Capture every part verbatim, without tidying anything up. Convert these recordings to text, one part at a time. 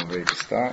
I'm ready to start.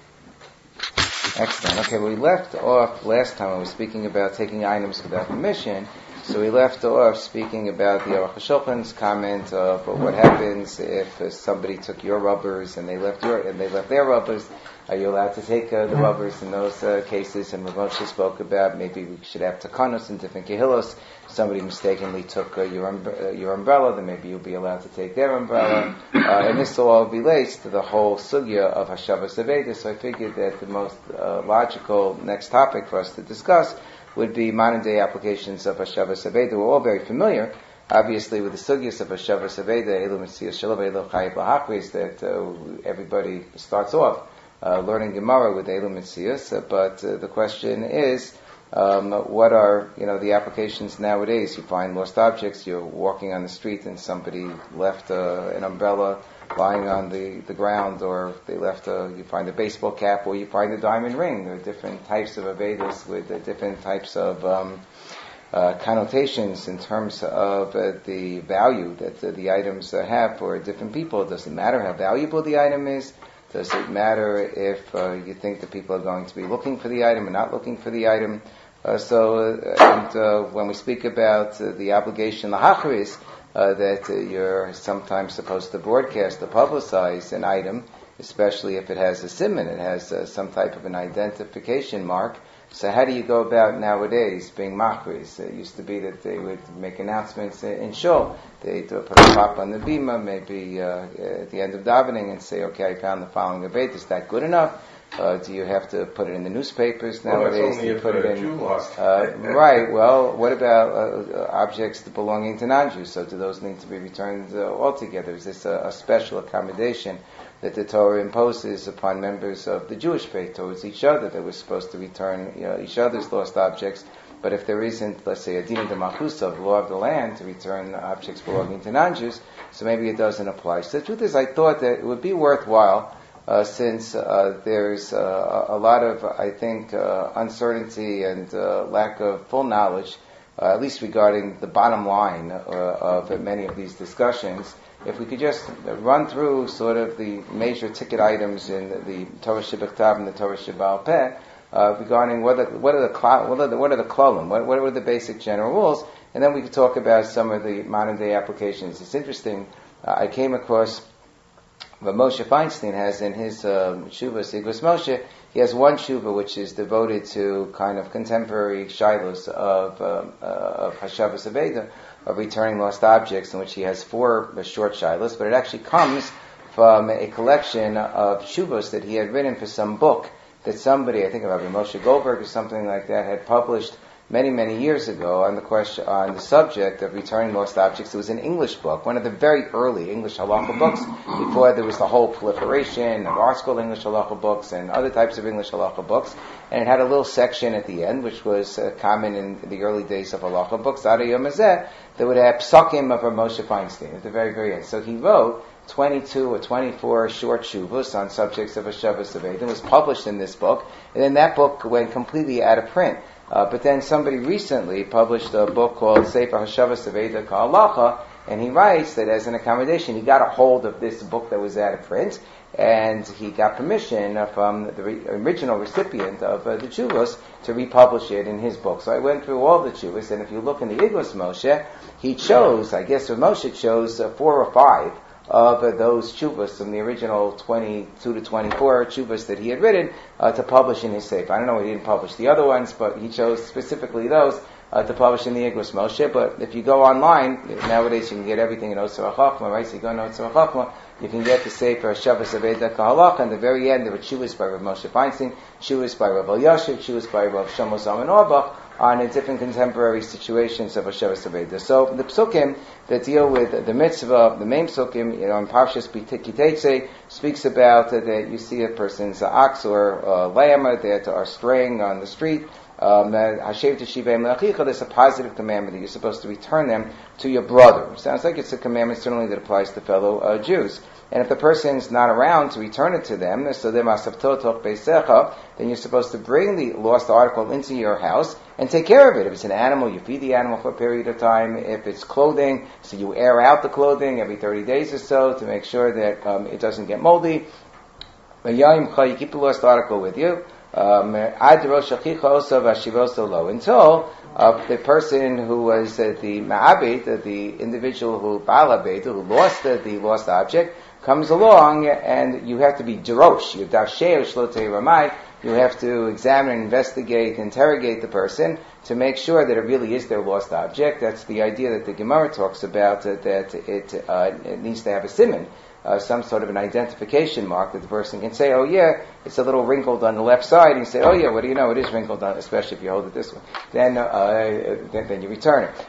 Excellent. Okay, well, we left off last time when we were speaking about taking items without permission. So we left off speaking about the Aruch HaShulchan's comment of what happens if uh, somebody took your rubbers and they left your and they left their rubbers. Are you allowed to take uh, the rubbers in those uh, cases? And Rav Moshe spoke about maybe we should have takanos in different kehillos. Somebody mistakenly took uh, your um, uh, your umbrella, then maybe you'll be allowed to take their umbrella. Uh, and this all relates to the whole sugya of Hashavas Aveda. So I figured that the most uh, logical next topic for us to discuss would be modern day applications of Hashavas Aveda. We're all very familiar, obviously, with the sugyas of Hashavas Aveda, Elu Metzias Shalom, Elu Chayiv Lahachris, that uh, everybody starts off uh, learning Gemara with Elu Metzias. Uh, but uh, the question is, Um, what are, you know, the applications nowadays? You find lost objects, you're walking on the street and somebody left uh, an umbrella lying on the, the ground, or they left a, you find a baseball cap, or you find a diamond ring. There are different types of Avedas with uh, different types of um, uh, connotations in terms of uh, the value that uh, the items uh, have for different people. It doesn't matter how valuable the item is. Does it matter if uh, you think that people are going to be looking for the item or not looking for the item? Uh, so, uh, and uh, when we speak about uh, the obligation, the hacharis, uh, that uh, you're sometimes supposed to broadcast or publicize an item, especially if it has a siman, it has uh, some type of an identification mark. So how do you go about nowadays being machris? It used to be that they would make announcements in shul. They'd uh, put a pop on the bima, maybe uh, at the end of davening, and say, okay, I found the following abed. Is that good enough? Uh, do you have to put it in the newspapers nowadays? Well, do you put it in? Uh, right. Well, what about uh, objects belonging to non-Jews? So do those need to be returned uh, altogether? Is this a, a special accommodation that the Torah imposes upon members of the Jewish faith towards each other, that we're supposed to return you know, each other's lost objects? But if there isn't, let's say, a din de machusa, the law of the land, to return objects belonging to non-Jews, so maybe it doesn't apply. So the truth is, I thought that it would be worthwhile, Uh, since uh, there's uh, a lot of, I think, uh, uncertainty and uh, lack of full knowledge, uh, at least regarding the bottom line uh, of many of these discussions, if we could just run through sort of the major ticket items in the Torah Shebechtav and the Torah Sheba'al Peh, uh, regarding what are, what are the what are the what are the klalim, what, what are the basic general rules, and then we could talk about some of the modern day applications. It's interesting. Uh, I came across But Moshe Feinstein has in his uh, Shuvah, Sigvus Moshe, he has one Shuvah which is devoted to kind of contemporary shilos of, um, uh, of Hashavas Aveda, of returning lost objects, in which he has four uh, short shilos, but it actually comes from a collection of Shuvahs that he had written for some book that somebody, I think about Moshe Goldberg or something like that, had published many, many years ago on the question, on the subject of returning lost objects. It was an English book, one of the very early English halacha books, before there was the whole proliferation of our school English halacha books and other types of English halacha books. And it had a little section at the end, which was uh, common in the early days of halacha books, Ada Yom Hazeh, that would have psakim of Moshe Feinstein at the very, very end. So he wrote twenty-two or twenty-four short shuvos on subjects of Hashavas Aveda. It was published in this book, and then that book went completely out of print. Uh, but then somebody recently published a book called Sefer Hashavas Aveda Ka'alacha, and he writes that as an accommodation, he got a hold of this book that was out of print, and he got permission from the re- original recipient of uh, the Chuvos to republish it in his book. So I went through all the Chuvos, and if you look in the Igros Moshe, he chose, I guess Moshe chose uh, four or five of uh, those chuvas from the original twenty-two to twenty-four chuvas that he had written uh, to publish in his sefer. I don't know, he didn't publish the other ones, but he chose specifically those uh, to publish in the Igros Moshe. But if you go online, nowadays you can get everything in Osir HaChachma, right? So you go in Osir HaChachma, you can get the sefer Hashavas Aveda Ka'alacha, and at the very end there were chuvas by Rav Moshe Feinstein, chuvas by Rav Elyashiv, chuvas by Rav Shlomo Zalman Auerbach, on the different contemporary situations of Hashavas Aveda. So the psukim that deal with the mitzvah, the main psukim, you know, in Parshas Kiteitzei, speaks about uh, that you see a person's uh, ox or uh, lamb that are straying on the street. Um, Hashev Teshivei Melachicha, there's a positive commandment that you're supposed to return them to your brother. Sounds like it's a commandment certainly that applies to fellow uh, Jews. And if the person's not around to return it to them, so then you're supposed to bring the lost article into your house and take care of it. If it's an animal, you feed the animal for a period of time. If it's clothing, so you air out the clothing every thirty days or so to make sure that um, it doesn't get moldy. You keep the lost article with you. Um, until uh, the person who was uh, the ma'abed, uh, the individual who ba'alabed, who lost uh, the lost object, comes along, and you have to be derosh. You ramai. You have to examine, investigate, interrogate the person to make sure that it really is their lost object. That's the idea that the Gemara talks about, uh, that it, uh, it needs to have a siman. Uh, some sort of an identification mark that the person can say, oh yeah, it's a little wrinkled on the left side. And you say, oh yeah, what do you know? It is wrinkled on, especially if you hold it this way. Then, uh, then, then you return it.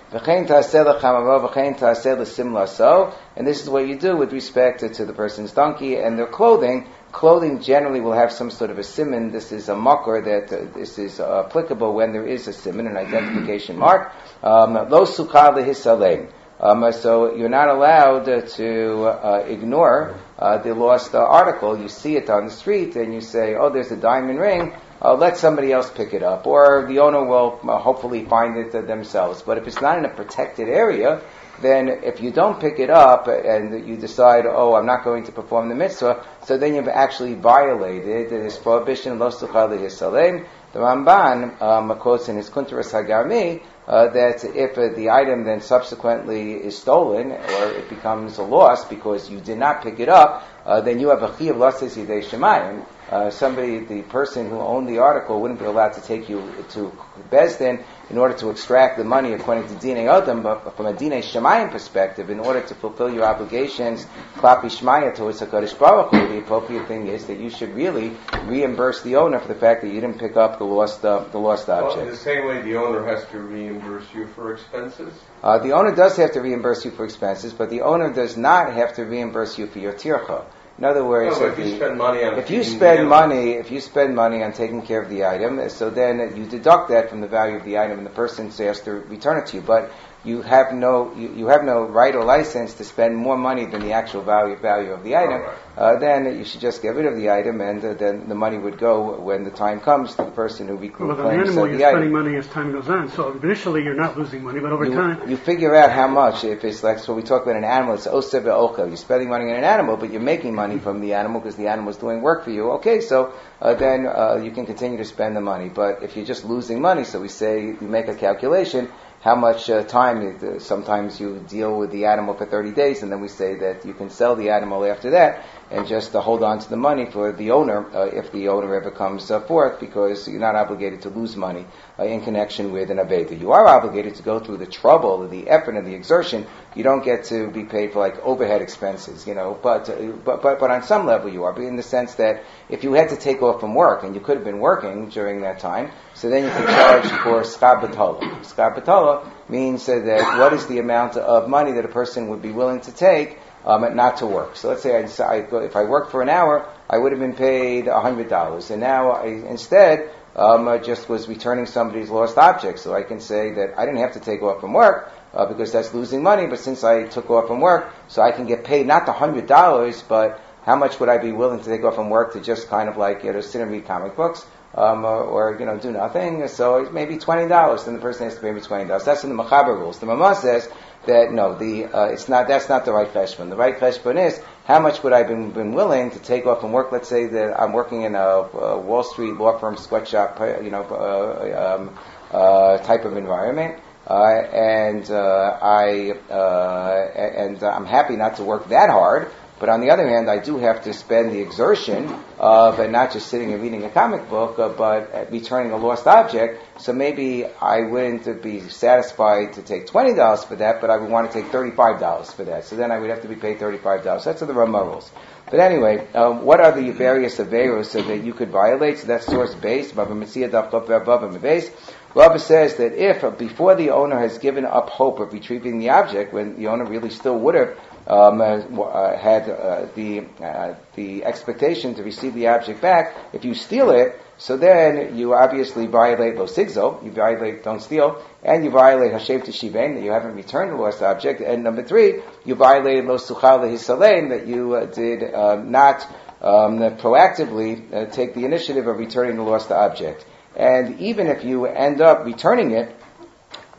And this is what you do with respect to, to the person's donkey and their clothing. Clothing generally will have some sort of a siman. This is a makor that uh, this is uh, applicable when there is a siman, an identification mark. Um, Lo sukkah lehisalem. Um, so you're not allowed uh, to uh, ignore uh, the lost uh, article. You see it on the street and you say, oh, there's a diamond ring, uh, let somebody else pick it up. Or the owner will uh, hopefully find it uh, themselves. But if it's not in a protected area, then if you don't pick it up and you decide, oh, I'm not going to perform the mitzvah, so then you've actually violated this prohibition, lo suchah lehisalem. The Ramban um, quotes in his Kunteras Hagami uh, that if uh, the item then subsequently is stolen or it becomes a loss because you did not pick it up, uh, then you have a chiyuv lases yidei shemayim. Uh, somebody, the person who owned the article, wouldn't be allowed to take you to Bezdin in order to extract the money according to Dinei Adam, but from a Dinei Shemayim perspective, in order to fulfill your obligations, Klapi Shmaya towards HaKadosh Baruch Hu, the appropriate thing is that you should really reimburse the owner for the fact that you didn't pick up the lost uh, the lost object. Well, in the same way, the owner has to reimburse you for expenses? Uh, the owner does have to reimburse you for expenses, but the owner does not have to reimburse you for your tircha. In other words, no, if, if you the, spend money on if you spend money, if you spend money on taking care of the item, so then you deduct that from the value of the item, and the person has to return it to you. But you have no, you, you have no right or license to spend more money than the actual value value of the item. Right. Uh, then you should just get rid of the item, and uh, then the money would go when the time comes to the person who reclaims well, with an animal, the you're item. Spending money as time goes on. So initially, you're not losing money, but over you, time, you figure out how much. If it's like so, we talk about an animal. It's oseh ve'ochel. You're spending money on an animal, but you're making money from the animal because the animal is doing work for you. Okay, so uh, then uh, you can continue to spend the money. But if you're just losing money, so we say you make a calculation. How much uh, time, uh, sometimes you deal with the animal for thirty days, and then we say that you can sell the animal after that, and just uh, hold on to the money for the owner, uh, if the owner ever comes uh, forth, because you're not obligated to lose money uh, in connection with an aveda. You are obligated to go through the trouble, the effort, and the exertion. You don't get to be paid for like overhead expenses, you know, but, uh, but, but, but on some level you are, but in the sense that if you had to take off from work, and you could have been working during that time, so then you can charge for skar b'tola. Skar b'tola means uh, that what is the amount of money that a person would be willing to take um, not to work. So let's say I, I go, if I worked for an hour, I would have been paid one hundred dollars. And now I instead um, I just was returning somebody's lost object. So I can say that I didn't have to take off from work uh, because that's losing money. But since I took off from work, so I can get paid not the one hundred dollars, but how much would I be willing to take off from work to just kind of like, you know, sit and read comic books? Um, or, or, you know, do nothing. So maybe twenty dollars. Then the person has to pay me twenty dollars. That's in the Mechaber rules. The Mama says that no, the uh, it's not. That's not the right cheshbon. The right cheshbon is how much would I been been willing to take off from work. Let's say that I'm working in a, a Wall Street law firm sweatshop, you know, uh, um, uh, type of environment. Uh, and uh, I uh, and I'm happy not to work that hard. But on the other hand, I do have to spend the exertion of uh, not just sitting and reading a comic book, uh, but returning a lost object. So maybe I wouldn't be satisfied to take twenty dollars for that, but I would want to take thirty-five dollars for that. So then I would have to be paid thirty-five dollars. That's the Ramah rules. But anyway, um, what are the various averos so that you could violate? So that's source based. Baba Metzia Daf Baba Meves. Rabbi says that if uh, before the owner has given up hope of retrieving the object, when the owner really still would have um, uh, uh, had uh, the uh, the expectation to receive the object back, if you steal it, so then you obviously violate lo sigzo, you violate don't steal, and you violate hashev teshivein, that you haven't returned the lost object, and number three, you violated lo suchal lehisalein, that you uh, did uh, not um, proactively uh, take the initiative of returning the lost object. And even if you end up returning it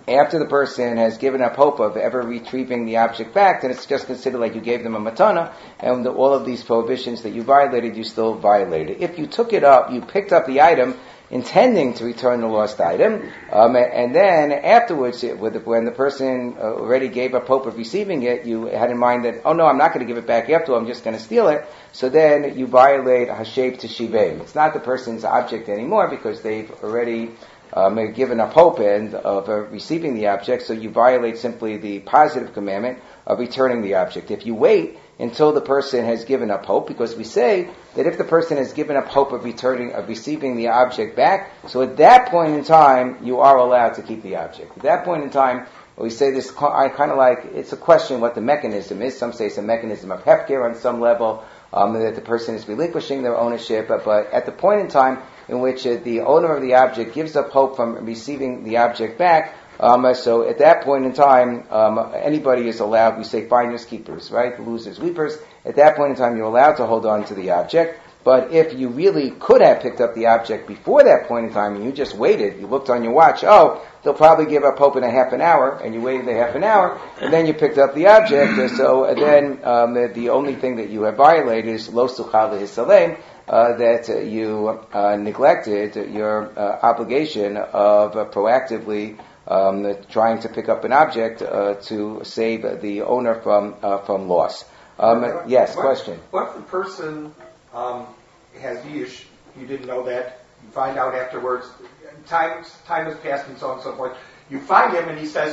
after the person has given up hope of ever retrieving the object back, then it's just considered like you gave them a matana, and the, all of these prohibitions that you violated, you still violated. If you took it up, you picked up the item, intending to return the lost item, um, and then afterwards, it, when the person already gave up hope of receiving it, you had in mind that, oh no, I'm not going to give it back after all, I'm just going to steal it. So then you violate hashev teshiveim. It's not the person's object anymore because they've already um, given up hope and of uh, receiving the object. So you violate simply the positive commandment of returning the object. If you wait until the person has given up hope, because we say that if the person has given up hope of returning, of receiving the object back, so at that point in time, you are allowed to keep the object. At that point in time, we say this, I kind of like, it's a question what the mechanism is. Some say it's a mechanism of hefker on some level, um, that the person is relinquishing their ownership, but, but at the point in time in which uh, the owner of the object gives up hope from receiving the object back, Um, so at that point in time, um, anybody is allowed, we say finders keepers, right? Losers weepers. At that point in time, you're allowed to hold on to the object. But if you really could have picked up the object before that point in time and you just waited, you looked on your watch, oh, they'll probably give up hope in a half an hour, and you waited a half an hour, and then you picked up the object, so then um, the, the only thing that you have violated is lo suchal lehisalem, Uh, that uh, you uh, neglected your uh, obligation of uh, proactively um, trying to pick up an object uh, to save the owner from uh, from loss. Um, what, yes, what, question. What if the person um, has yish, you didn't know that, you find out afterwards, time time has passed and so on and so forth, you find him and he says,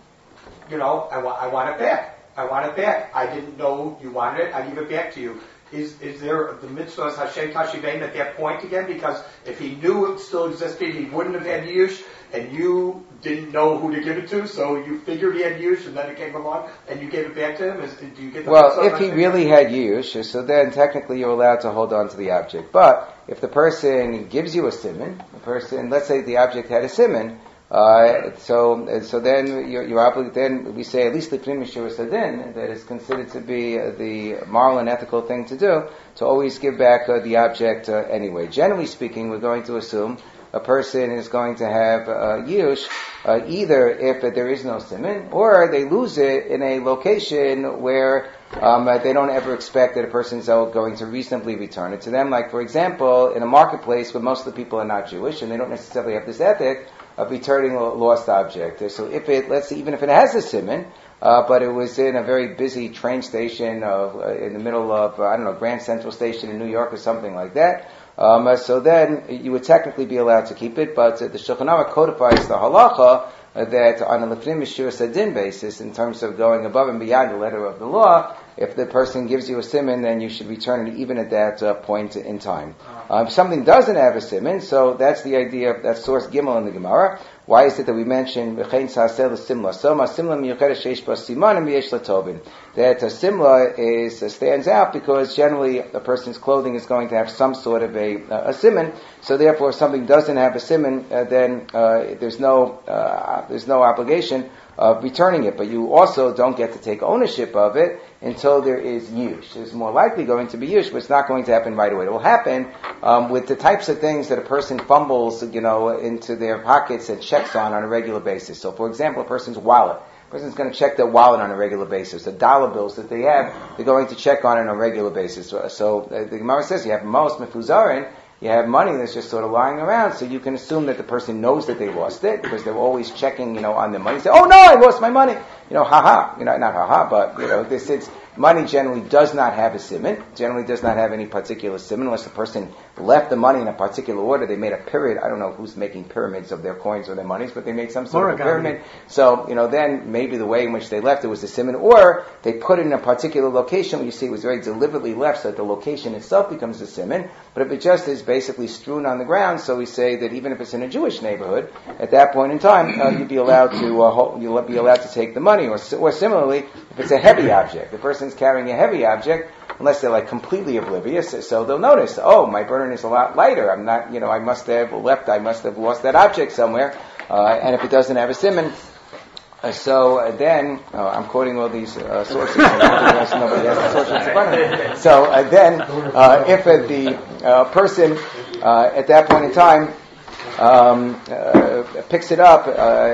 you know, I, wa- I want it back. I want it back. I didn't know you wanted it. I give it back to you. Is is there the mitzvah Hashem Tashivein at that point again? Because if he knew it still existed, he wouldn't have had Yush, and you didn't know who to give it to, so you figured he had Yush, and then it came along, and you gave it back to him? Is, do you get the well, mitzvah if he really had Yush, so then technically you're allowed to hold on to the object. But if the person gives you a siman, the person, let's say the object had a siman, Uh, so, so then you're, you're obligated, then we say at least the prim mishur sadin, that is considered to be uh, the moral and ethical thing to do, to always give back uh, the object uh, anyway. Generally speaking, we're going to assume a person is going to have uh, yush, uh, either if uh, there is no siman, or they lose it in a location where um, uh, they don't ever expect that a person's going to reasonably return it to them. Like, for example, in a marketplace where most of the people are not Jewish, and they don't necessarily have this ethic of returning a lost object. So if it, let's say, even if it has a siman, uh, but it was in a very busy train station of, uh, in the middle of, uh, I don't know, Grand Central Station in New York or something like that, um, uh, so then you would technically be allowed to keep it, but uh, the Shulchan Aruch codifies the halacha uh, that on a lefnim mishur sadin basis, in terms of going above and beyond the letter of the law, if the person gives you a siman, then you should return it even at that uh, point in time. Um, if something doesn't have a siman, so that's the idea of that source Gimel in the Gemara. Why is it that we mention v'chein sa'aseh l'simla? So ma simla miyuchedes sheish ba simanim v'yesh l'tovin. That a simla is uh, stands out because generally a person's clothing is going to have some sort of a uh, a siman. So therefore, if something doesn't have a siman, uh, then uh, there's no uh, there's no obligation of returning it. But you also don't get to take ownership of it until there is yush. There's more likely going to be yush, but it's not going to happen right away. It will happen um, with the types of things that a person fumbles, you know, into their pockets and checks on on a regular basis. So, for example, a person's wallet. A person's going to check their wallet on a regular basis. The dollar bills that they have, they're going to check on it on a regular basis. So, so uh, the Gemara says you have most mefuzarin. You have money that's just sort of lying around, so you can assume that the person knows that they lost it because they're always checking, you know, on their money. Say, "Oh no, I lost my money." You know, haha. You know, not haha, but you know, this it's money generally does not have a siman. Generally, does not have any particular siman unless the person left the money in a particular order. They made a pyramid. I don't know who's making pyramids of their coins or their monies, but they made some sort Origami. of a pyramid. So you know, then maybe the way in which they left it was a siman, or they put it in a particular location where you see it was very deliberately left, so that the location itself becomes a siman. But if it just is basically strewn on the ground, so we say that even if it's in a Jewish neighborhood, at that point in time, uh, you'd be allowed to uh, hold, you'll be allowed to take the money. Or, or similarly, if it's a heavy object, the person's carrying a heavy object, unless they're like completely oblivious, so they'll notice, oh, my burden is a lot lighter. I'm not, you know, I must have left, I must have lost that object somewhere. Uh, and if it doesn't have a siman, Uh, so uh, then, uh, I'm quoting all these uh, sources. Nobody has the sources in front of me. So uh, then, uh, if uh, the uh, person uh, at that point in time um, uh, picks it up uh,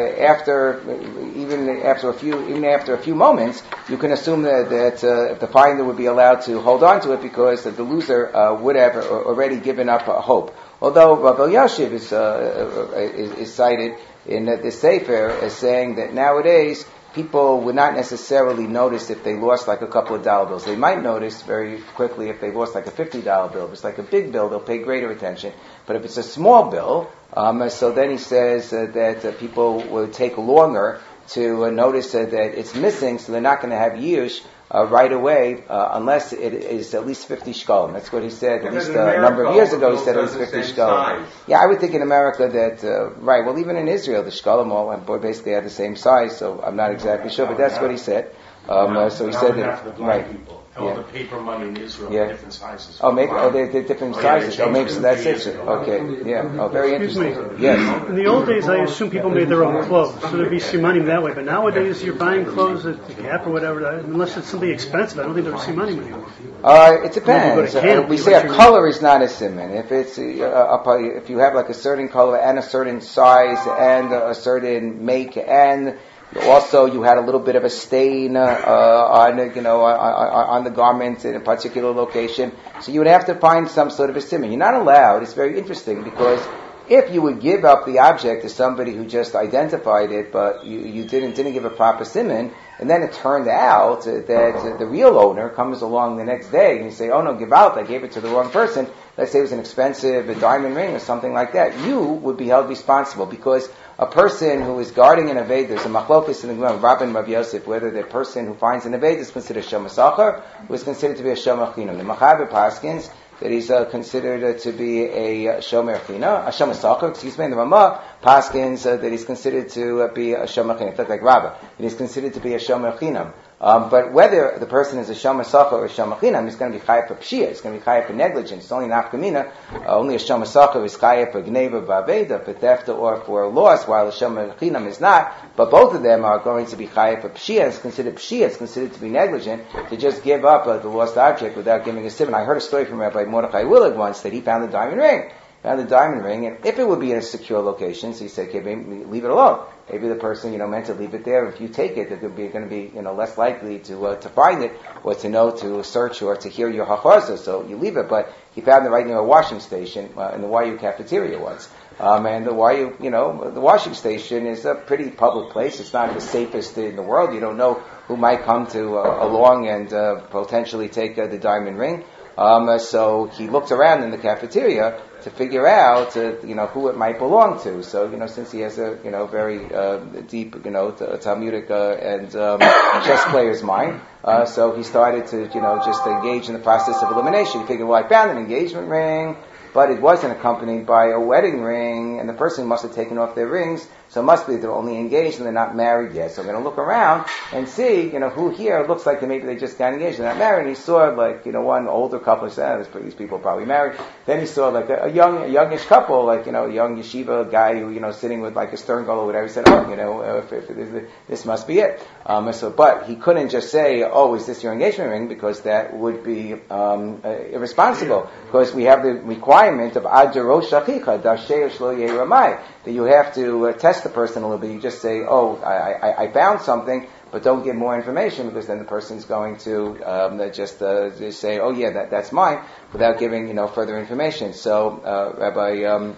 after, even after a few, even after a few moments, you can assume that, that uh, the finder would be allowed to hold on to it because the loser uh, would have already given up uh, hope. Although Rav Elyashiv is, uh, is, is cited in uh, the Sefer as saying that nowadays people would not necessarily notice if they lost like a couple of dollar bills. They might notice very quickly if they lost like a fifty dollar bill. If it's like a big bill, they'll pay greater attention. But if it's a small bill, um, so then he says uh, that uh, people will take longer to uh, notice uh, that it's missing, so they're not going to have yush uh, right away uh, unless it is at least fifty shkalim. That's what he said. At least uh, a number of years ago, he said at least fifty shkalim. Yeah, I would think in America that uh, right. Well, even in Israel, the shkalim all basically had the same size. So I'm not exactly sure, but that's what he said. Um, uh, so he said that right. People. All yeah. the paper money in Israel, yeah. different sizes. Oh, maybe. Oh, they're, they're different oh, sizes. Yeah, oh, maybe so that's it. Okay. Yeah. Oh, very Excuse interesting. Me. Yes. In the old days, I assume people made their own clothes, so there'd be simanim that way. But nowadays, you're buying clothes at the Gap or whatever. Unless it's something expensive, I don't think there's simanim anymore. Uh, it depends. Uh, we say a color is not a siman. If it's uh, a, if you have like a certain color and a certain size and a certain make and also, you had a little bit of a stain uh, uh, on, you know, on, on the garment in a particular location. So you would have to find some sort of a siman. You're not allowed. It's very interesting because if you would give up the object to somebody who just identified it, but you, you didn't didn't give a proper siman, and then it turned out that the real owner comes along the next day and you say, "Oh no, give out! I gave it to the wrong person." Let's say it was an expensive a diamond ring or something like that. You would be held responsible because a person who is guarding an Aved, there's a machlokas in the Gemara, Rabbi and Rabbi Yosef, whether the person who finds an Aved is considered a Shom HaSachar, or is considered to be a Shom HaChinam. The Machaber Paskins, that he's uh, considered uh, to be a uh, Shom HaChinam, a Shom HaSachar, excuse me, and the Ramah Paskins, uh, that he's considered to uh, be a Shom HaChinam. It's like Rabbah, that he's considered to be a Shom HaChinam. Um, but whether the person is a Shom HaSachar or a Shom HaChinam, he's going to be chayav for pshia, he's going to be chayav for negligence. It's only nafkamina. Uh, only a Shom HaSachar is chayav for gneva ba'aveda, for theft or for loss, while a Shom HaChinam is not. But both of them are going to be chayav for pshia. It's considered pshia. It's considered to be negligent to just give up uh, the lost object without giving a siman. I heard a story from Rabbi Mordechai Willig once that he found the diamond ring. Found the diamond ring, and if it would be in a secure location, so he said, okay, maybe leave it alone. Maybe the person, you know, meant to leave it there. If you take it, they're going to be, you know, less likely to uh, to find it, or to know to search, or to hear your hachaza. So you leave it. But he found it right near a washing station uh, in the Y U cafeteria once. Um, and the Y U, you know, the washing station is a pretty public place. It's not the safest in the world. You don't know who might come to uh, along and uh, potentially take uh, the diamond ring. Um, uh, so he looked around in the cafeteria to figure out, uh, you know, who it might belong to. So, you know, since he has a, you know, very uh, deep, you know, t- Talmudic uh, and um, chess player's mind, uh, so he started to, you know, just engage in the process of elimination. He figured, well, I found an engagement ring, but it wasn't accompanied by a wedding ring, and the person must have taken off their rings, so it must be they're only engaged and they're not married yet. So I'm going to look around and see, you know, who here looks like they maybe they just got engaged, they're not married. And he saw, like, you know, one older couple, he said, oh, these people are probably married. Then he saw, like, a, a young, a youngish couple, like, you know, a young yeshiva guy who, you know, sitting with, like, a stern girl or whatever. He said, oh, you know, if, if, if, this must be it. Um, so, but he couldn't just say, oh, is this your engagement ring? Because that would be um, uh, irresponsible. Because we have the requirement of ad rosh achicha, dasher shlo yeh ramai, that you have to uh, test the person a little bit. You just say, oh, I, I, I found something, but don't give more information, because then the person's going to um, just, uh, just say, oh yeah, that, that's mine, without giving, you know, further information. So uh, Rabbi um,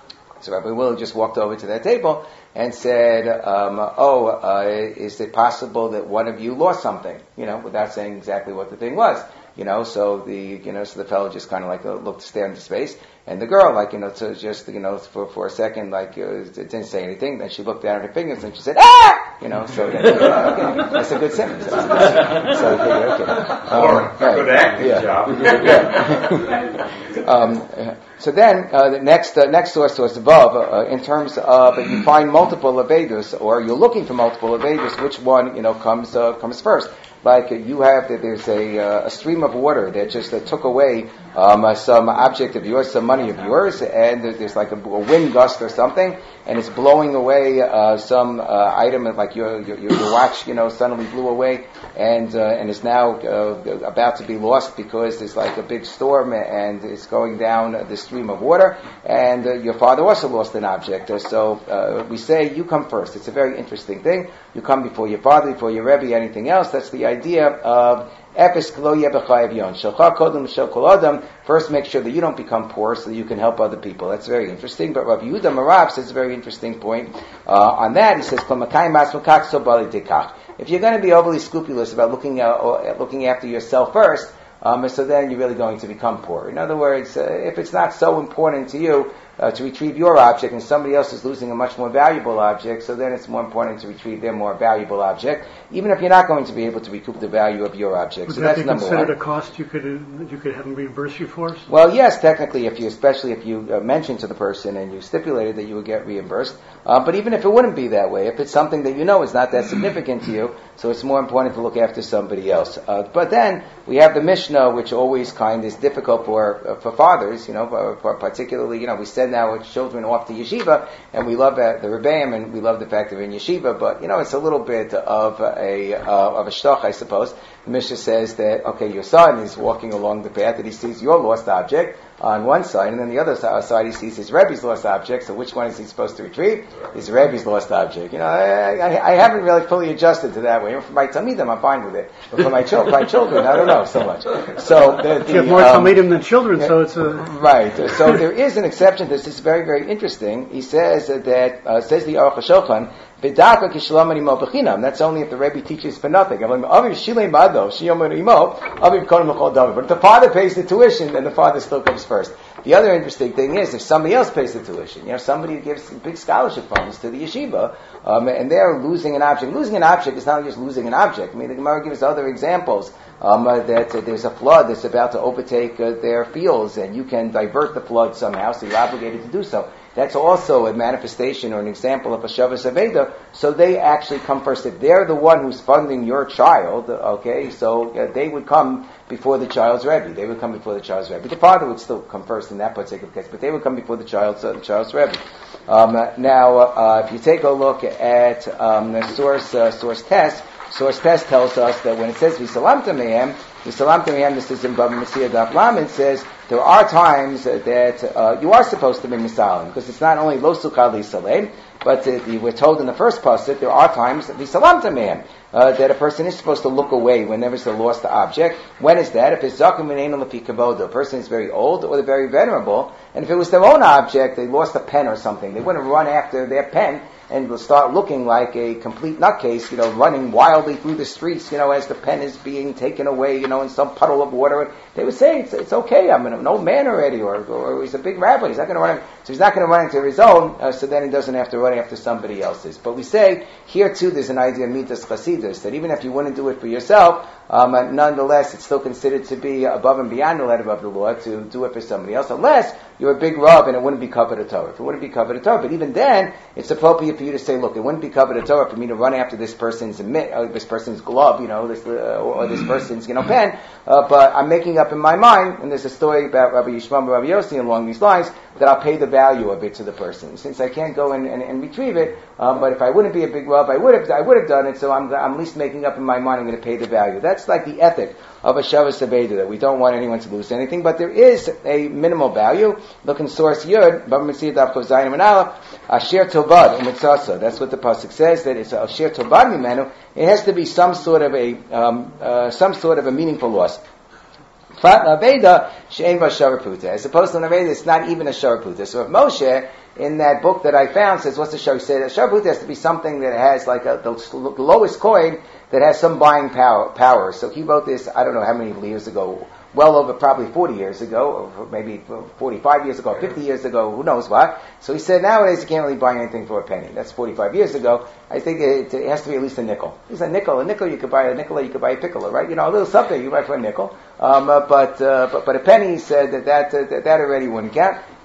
so Rabbi Will just walked over to that table and said, um, oh, uh, is it possible that one of you lost something? You know, without saying exactly what the thing was. You know, so the, you know, so the fellow just kind of like uh, looked, stared into space, and the girl, like, you know, to just, you know, for, for a second, like, uh, didn't say anything. Then she looked down at her fingers and she said, ah! You know, so that, yeah, okay, that's a good sentence. That's a good sentence. So, okay, okay. Um, or a good acting yeah. job. Yeah. um, so then, uh, the next, uh, next source was above, uh, in terms of, if you find multiple Avedus, or you're looking for multiple Avedus, which one, you know, comes, uh, comes first? like you have that there's a, uh, a stream of water that just uh, took away um, uh, some object of yours, some money of yours, and there's like a, a wind gust or something, and it's blowing away uh, some uh, item like your, your your watch, you know, suddenly blew away, and uh, and is now uh, about to be lost because there's like a big storm and it's going down the stream of water, and uh, your father also lost an object. Uh, so uh, we say you come first. It's a very interesting thing. You come before your father, before your Rebbe, anything else. That's the idea of first make sure that you don't become poor so that you can help other people. That's very interesting. But Rabbi Yehuda Marav says a very interesting point uh, on that. He says, if you're going to be overly scrupulous about looking at, looking after yourself first, um, so then you're really going to become poor. In other words, uh, if it's not so important to you uh, to retrieve your object and somebody else is losing a much more valuable object, so then it's more important to retrieve their more valuable object, even if you're not going to be able to recoup the value of your object. Would so that that's be number considered one. a cost you could uh, you could have them reimburse you for? Well, yes, technically, if you, especially if you uh, mentioned to the person and you stipulated that you would get reimbursed. Uh, but even if it wouldn't be that way, if it's something that you know is not that significant to you, so it's more important to look after somebody else. Uh, but then we have the Mishnah, which always kind is difficult for uh, for fathers, you know, for, for particularly, you know, we send our children off to yeshiva, and we love uh, the Rebbeim, and we love the fact that they're in yeshiva. But you know, it's a little bit of a uh, of a shtoch, I suppose. The Mishnah says that okay, your son is walking along the path that he sees your lost object on one side, and then the other side he sees his Rebbe's lost object. So which one is he supposed to retrieve? His Rebbe's lost object. You know, I, I, I haven't really fully adjusted to that way. For my Talmidim, I'm fine with it, but for my, chil- my children, I don't know so much. So the, the, you have more um, Talmidim than children, so it's a right. So there is an exception to this. This is very, very interesting. He says that uh, says the Aruch HaShulchan. That's only if the Rebbe teaches for nothing. But if the father pays the tuition, then the father still comes first. The other interesting thing is if somebody else pays the tuition, you know, somebody gives big scholarship funds to the yeshiva, um, and they're losing an object. Losing an object is not just losing an object. I mean, the Gemara gives other examples. Um, uh, that uh, there's a flood that's about to overtake uh, their fields, and you can divert the flood somehow, so you're obligated to do so. That's also a manifestation or an example of a Shavas Aveda, so they actually come first. If they're the one who's funding your child, okay, so uh, they would come before the child's Rebbe. They would come before the child's Rebbe. The father would still come first in that particular case, but they would come before the child's, uh, the child's Rebbe. Um, uh, now, uh, if you take a look at um, the source, uh, source test, Source test tells us that when it says V'salamta mehem, V'salamta mehem, this is in Bava Metzia Daf Lamed, says there are times that uh, you are supposed to be misalim, because it's not only lo sukkah lisalem, but uh, we're told in the first pasuk there are times V'salamta mehem, uh, that a person is supposed to look away whenever it's a lost object. When is that? If it's zakim v'neinu lefi kavod, a person is very old or they're very venerable, and if it was their own object, they lost a pen or something, they wouldn't run after their pen and will start looking like a complete nutcase, you know, running wildly through the streets, you know, as the pen is being taken away, you know, in some puddle of water. They would say, it's, it's okay, I'm an old man already, or, or he's a big rabbi, he's not going to run, so he's not going to run into his own, uh, so then he doesn't have to run after somebody else's. But we say, here too, there's an idea of midas chasidus, that even if you wouldn't do it for yourself, um, uh, nonetheless, it's still considered to be above and beyond the letter of the law to do it for somebody else, unless you're a big rab and it wouldn't be covered a Torah. If it wouldn't be covered a Torah, but even then, it's appropriate for you to say, look, it wouldn't be covered a Torah for me to run after this person's mitt, or this person's glove, you know, this, uh, or this person's, you know, pen, uh, but I'm making up in my mind, and there's a story about Rabbi Yishmael and Rabbi Yossi along these lines, that I'll pay the value of it to the person. Since I can't go and, and, and retrieve it, um, but if I wouldn't be a big rab, I would have, I would have done it, so I'm, I'm at least making up in my mind I'm going to pay the value. That's like the ethic of a Shavas Aveda, that we don't want anyone to lose anything, but there is a minimal value. Look in source Yud, Bava Metzia Daf Kuf Zayin and Aleph, Asher Tobad Umitzasa. That's what the pasuk says, that it's Asher Tobad Mimenu. It has to be some sort of a, um, uh, some sort of a meaningful loss. Aveda she'ein ba sharaputa. As opposed to an Aveda, it's not even a sharaputa. So if Moshe, in that book that I found, says, what's the sharaputa? He said, a sharaputa has to be something that has like a, the, the lowest coin that has some buying power, power. So he wrote this, I don't know how many years ago, well over probably forty years ago, or maybe forty-five years ago, fifty years ago, who knows what. So he said, nowadays you can't really buy anything for a penny. That's forty-five years ago. I think it, it has to be at least a nickel. It's a nickel. A nickel, you could buy a nickel, you could buy a piccolo, right? You know, a little something you buy for a nickel. Um, uh, but, uh, but, but a penny, he said that that, uh, that, that already wouldn't count.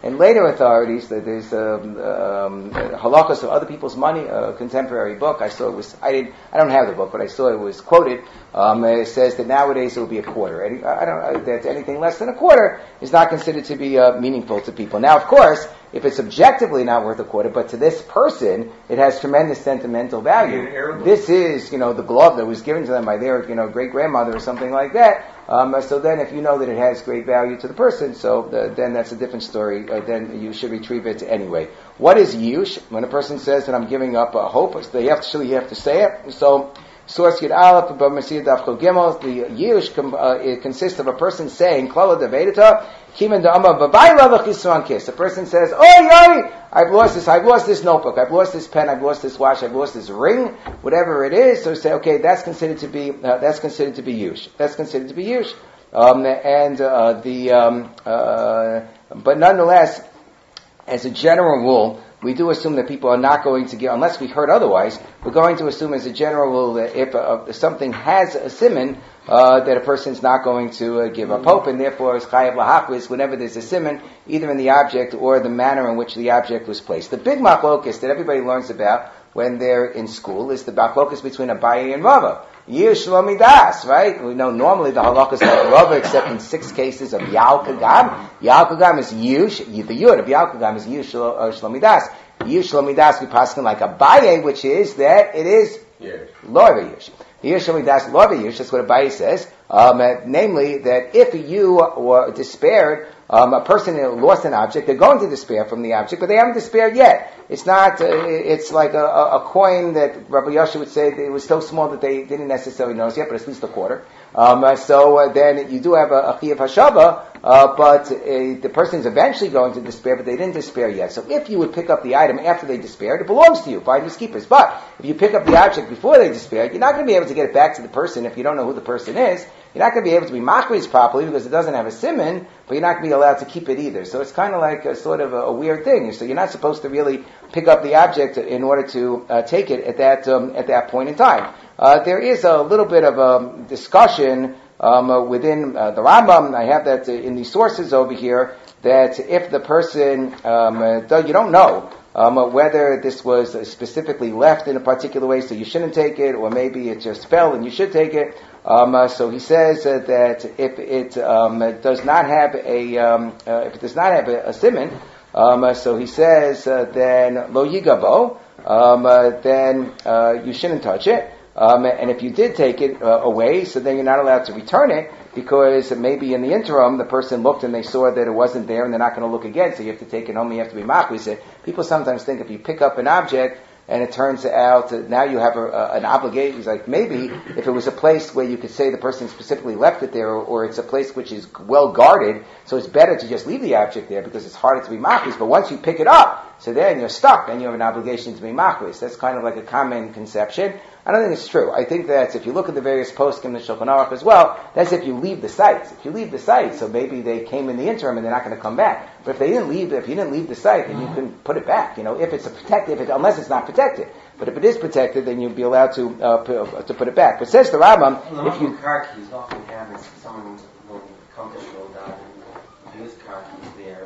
And later authorities, there's um, um, halachos of other people's money, a contemporary book. I saw it was, I didn't, I don't have the book, but I saw it was quoted. Um, it says that nowadays it will be a quarter. Any, I don't, that anything less than a quarter is not considered to be uh, meaningful to people. Now, of course, if it's objectively not worth a quarter, but to this person, it has tremendous sentimental value. This is, you know, the glove that was given to them by their, you know, great-grandmother or something like that. Um, so then if you know that it has great value to the person, so the, then that's a different story. Uh, then you should retrieve it anyway. What is yush? When a person says that I'm giving up uh, hope, so you have to, so you have to say it. So, source Yud Aleph, B'Masiyah Daf Chol Gimel, the yush com, uh, it consists of a person saying, Klala Devedita, Kimen Da'ama B'Bai Lavach Yisran Kiss. A person says, oh, yoy, I've lost this, I've lost this notebook, I've lost this pen, I've lost this watch, I've lost this ring, whatever it is. So say, okay, that's considered to be, uh, that's considered to be yush. That's considered to be yush. Um, and, uh, the, um, uh, but nonetheless, as a general rule, we do assume that people are not going to give, unless we heard otherwise, we're going to assume as a general rule that if, uh, if something has a siman, uh, that a person's not going to uh, give up hope, and therefore is chayav lahachris whenever there's a siman, either in the object or the manner in which the object was placed. The big machlokus that everybody learns about when they're in school is the machlokus between Abaye and Rava. Yush Shlomidas, right? We know normally the halachas like Rava, except in six cases of Yal Kagam. Yal Kagam is Yush, the Yud of Yal Kagam is Yush Shlomidas. Yush Shlomidas we paskin like Abaye, which is that it is Lorva Yush. Yush Shlomidas Lorva Yush, that's what Abaye says. Um, uh, namely, that if you were despaired, um, a person who lost an object, they're going to despair from the object, but they haven't despaired yet. It's not, uh, it's like a, a, a coin that Rabbi Yosha would say that it was so small that they didn't necessarily notice yet, but it's at least a quarter. Um, uh, so uh, then you do have a, a chiyuv hashava, uh, but uh, the person is eventually going to despair, but they didn't despair yet. So if you would pick up the item after they despaired, it belongs to you, finders keepers. But if you pick up the object before they despaired, you're not going to be able to get it back to the person if you don't know who the person is. You're not going to be able to be machriz properly because it doesn't have a siman, but you're not going to be allowed to keep it either. So it's kind of like a sort of a, a weird thing. So you're not supposed to really pick up the object in order to uh, take it at that um, at that point in time. Uh, there is a little bit of a discussion um, uh, within uh, the Rambam. I have that uh, in the sources over here, that if the person, um, uh, though you don't know um, uh, whether this was uh, specifically left in a particular way, so you shouldn't take it, or maybe it just fell and you should take it. Um, uh, so he says uh, that if it um, does not have a um, uh, if it does not have a, a siman, um, uh, so he says uh, then lo yigabo, um, uh, then uh, you shouldn't touch it. Um, and if you did take it uh, away, so then you're not allowed to return it, because maybe in the interim the person looked and they saw that it wasn't there, and they're not going to look again. So you have to take it home. You have to be machri. So people sometimes think if you pick up an object and it turns out that now you have a, a, an obligation. It's like maybe if it was a place where you could say the person specifically left it there, or, or it's a place which is well guarded, so it's better to just leave the object there because it's harder to be machris. But once you pick it up, so then you're stuck and you have an obligation to be machris. That's kind of like a common conception. I don't think it's true. I think that if you look at the various posts in the Shulchan Aruch as well, that's if you leave the site. If you leave the site, so maybe they came in the interim and they're not going to come back. But if they didn't leave, if you didn't leave the site, then you can put it back. You know, if it's a protected, if it, unless it's not protected. But if it is protected, then you'll be allowed to uh, p- to put it back. But says the Rambam, well, if you car keys often happens, someone will come to shul down and his car keys there,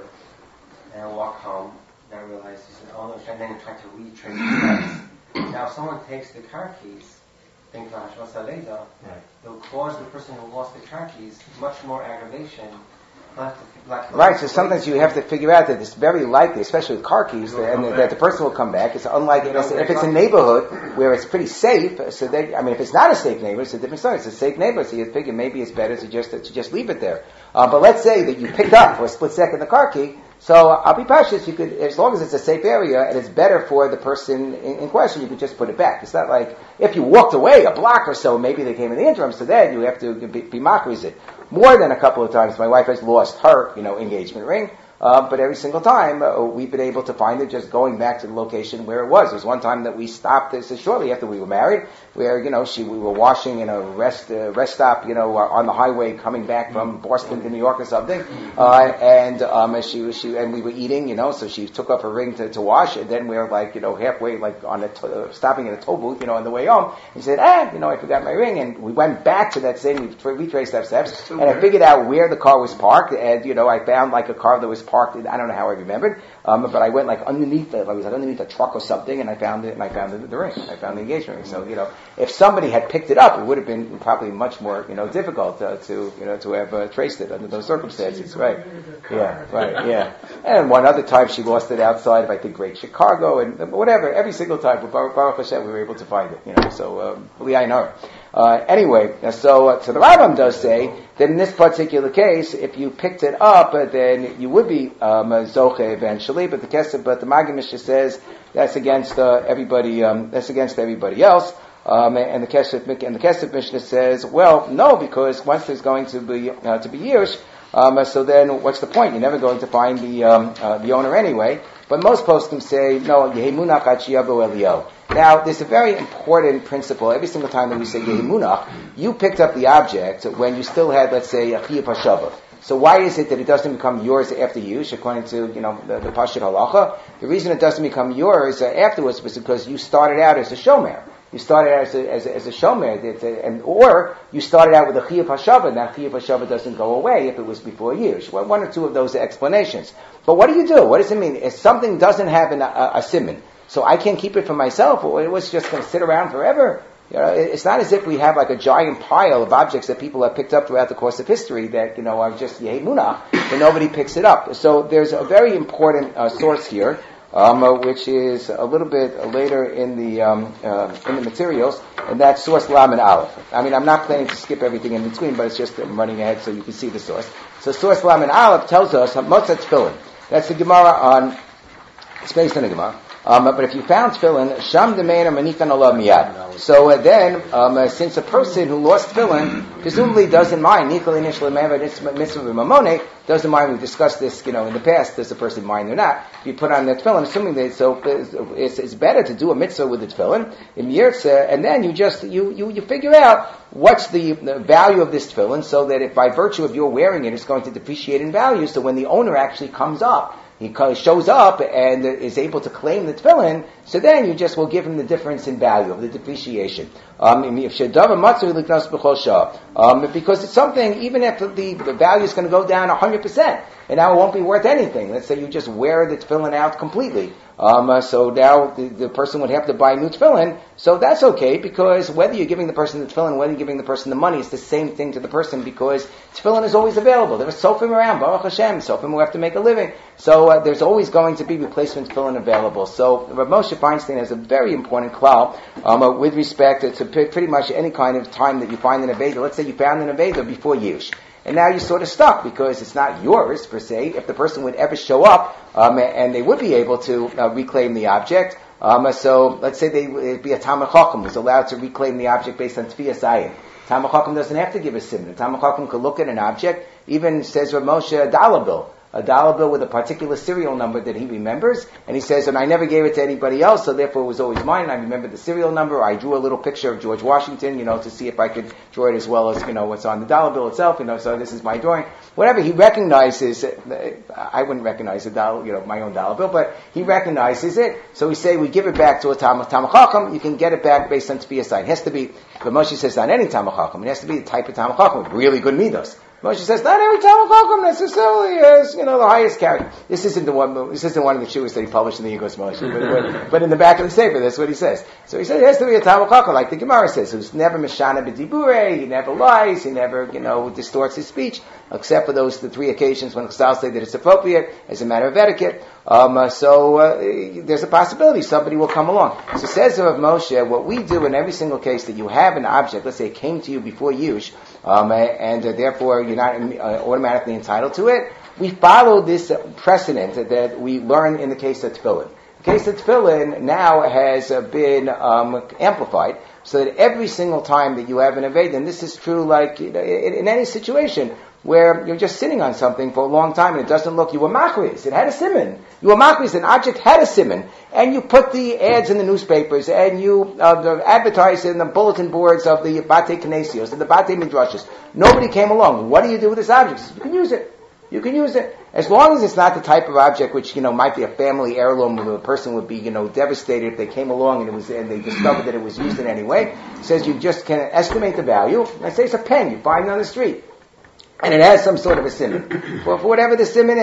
and walk home, and realize he said, "Oh no!" And then try to retrace the steps. Now, if someone takes the car keys, think about Hashmas Aleda, it'll cause the person who lost the car keys much more aggravation. Right, so sometimes you have to figure out that it's very likely, especially with car keys, that, and that the person will come back. It's unlike if it's, if it's a neighborhood where it's pretty safe. So they, I mean, if it's not a safe neighborhood, it's a different story. It's a safe neighborhood, so you figure maybe it's better to just to just leave it there. Uh, but let's say that you picked up for a split second the car key. So I'll be cautious. You could, as long as it's a safe area and it's better for the person in, in question, you could just put it back. It's not like if you walked away a block or so, maybe they came in the interim. So then you have to be, be machriz it. More than a couple of times, my wife has lost her, you know, engagement ring. Uh, but every single time, uh, we've been able to find it just going back to the location where it was. There was one time that we stopped this uh, shortly after we were married, where, you know, she, we were washing in a rest, uh, rest stop, you know, uh, on the highway coming back from Boston to New York or something. Uh, and, um, she was, she, and we were eating, you know, so she took off her ring to, to wash, and then we were like, you know, halfway, like on a, to- uh, stopping at a toll booth, you know, on the way home. And she said, ah, you know, I forgot my ring. And we went back to that same, we tra- retraced our steps, and I figured out where the car was parked, and, you know, I found like a car that was parked. I don't know how I remembered, um, but I went like underneath the, I was like underneath a truck or something, and I found it, and I found the, the ring. I found the engagement ring. So, you know, if somebody had picked it up, it would have been probably much more, you know, difficult uh, to, you know, to have uh, traced it under those circumstances, right? Yeah, right, yeah. And one other time she lost it outside of, I think, Great Chicago, and whatever. Every single time, with Baruch, Baruch Hashem, we were able to find it, you know. So, um, I know. Uh, anyway, so uh, so the Rambam does say that in this particular case, if you picked it up, uh, then you would be um, zoche eventually. But the Kesef, but the Maggid Mishnah says that's against uh, everybody. Um, that's against everybody else. Um, and the Kesef and the Kesef Mishnah says, well, no, because once there's going to be uh, to be Yirush, um, so then what's the point? You're never going to find the um, uh, the owner anyway. But most poskim say no. Yehimunach achiyabu elio. Now, there's a very important principle. Every single time that we say Yehimunach, you picked up the object when you still had, let's say, a Chiyuv HaShavah. So why is it that it doesn't become yours after use, according to, you know, the, the Pashut Halacha? The reason it doesn't become yours uh, afterwards was because you started out as a shomer. You started out as a, as a, as a shomer, and, or you started out with a Chiyuv HaShavah, and that Chiyuv HaShavah doesn't go away if it was before use. Well, one or two of those are explanations. But what do you do? What does it mean? If something doesn't have an, a, a siman, so I can't keep it for myself, or it was just going to sit around forever. You know, it's not as if we have like a giant pile of objects that people have picked up throughout the course of history that, you know, are just yehimunach, and nobody picks it up. So there's a very important uh, source here, um, uh, which is a little bit later in the um, uh, in the materials, and that's source Lam and Aleph. I mean, I'm not planning to skip everything in between, but it's just I'm running ahead so you can see the source. So source Lam and Aleph tells us Motzat Tefillin. That's the Gemara on. It's based on the Gemara. Um, but if you found tefillin, sham demeina manikan Allah miyad. So uh, then, um, uh, since a person who lost tefillin presumably doesn't mind, nikol initially mitzvah mamone, doesn't mind. We've discussed this, you know, in the past. Does the person mind or not? If you put on the tefillin, assuming that so it's, it's better to do a mitzvah with the tefillin in yirtzeh, and then you just you you you figure out what's the, the value of this tefillin, so that if by virtue of your wearing it, it's going to depreciate in value. So when the owner actually comes up, he shows up and is able to claim the tefillin, so then you just will give him the difference in value of the depreciation. Um, um, because it's something, even if the, the value is going to go down one hundred percent, and now it won't be worth anything. Let's say you just wear the tefillin out completely. Um, uh, so now the, the person would have to buy new tefillin, so that's okay, because whether you're giving the person the tefillin, whether you're giving the person the money, it's the same thing to the person, because tefillin is always available. There are sofim around, Baruch Hashem, sofim who have to make a living. So uh, there's always going to be replacement tefillin available. So Rav Moshe Feinstein has a very important klal um, uh, with respect to, to pretty much any kind of time that you find an Aveda. Let's say you found an Aveda before Yush. And now you're sort of stuck because it's not yours, per se. If the person would ever show up, um, and they would be able to uh, reclaim the object, um, so let's say they it'd be a Talmid Chacham who's allowed to reclaim the object based on Tfiyas Ayin. Talmid Chacham doesn't have to give a simon. Talmid Chacham could look at an object, even says Rav Moshe, a dollar bill. A dollar bill with a particular serial number that he remembers, and he says, and I never gave it to anybody else, so therefore it was always mine, and I remember the serial number. I drew a little picture of George Washington, you know, to see if I could draw it as well as, you know, what's on the dollar bill itself, you know, so this is my drawing. Whatever, he recognizes, I wouldn't recognize a dollar, you know, my own dollar bill, but he recognizes it, so we say we give it back to a Talmid Chacham, you can get it back based on Tfiyas Ayin. It has to be, but Moshe says not any Talmid Chacham, it has to be the type of Talmid Chacham with really good midos. Moshe says, not every Talmid Chacham necessarily has, you know, the highest character. This isn't the one, this isn't one of the shuas that he published in the Yigos Moshe, but, but, but in the back of the Sefer, that's what he says. So he says, it has to be a Talmid Chacham, like the Gemara says, who's never Meshana b'dibure, he never lies, he never, you know, distorts his speech, except for those the three occasions when Chazal say that it's appropriate, as a matter of etiquette. Um, uh, so, uh, there's a possibility somebody will come along. So says Rav Moshe, what we do in every single case that you have an object, let's say it came to you before Yush, um, and uh, therefore you're not uh, automatically entitled to it, we follow this precedent that we learn in the case of Tefillin. The case of Tefillin now has uh, been um, amplified, so that every single time that you have an Aved, and this is true like in, in any situation, where you're just sitting on something for a long time and it doesn't look, you were machriz, it had a siman. You were machriz, an object had a siman. And you put the ads in the newspapers and you uh, advertise in the bulletin boards of the Bate Knesios and the Bate Midrashos. Nobody came along. What do you do with this object? You can use it. You can use it. As long as it's not the type of object which, you know, might be a family heirloom where the person would be, you know, devastated if they came along and it was, and they discovered that it was used in any way. It says you just can estimate the value. I say it's a pen you find on the street. And it has some sort of a siman. Well, for whatever the siman is.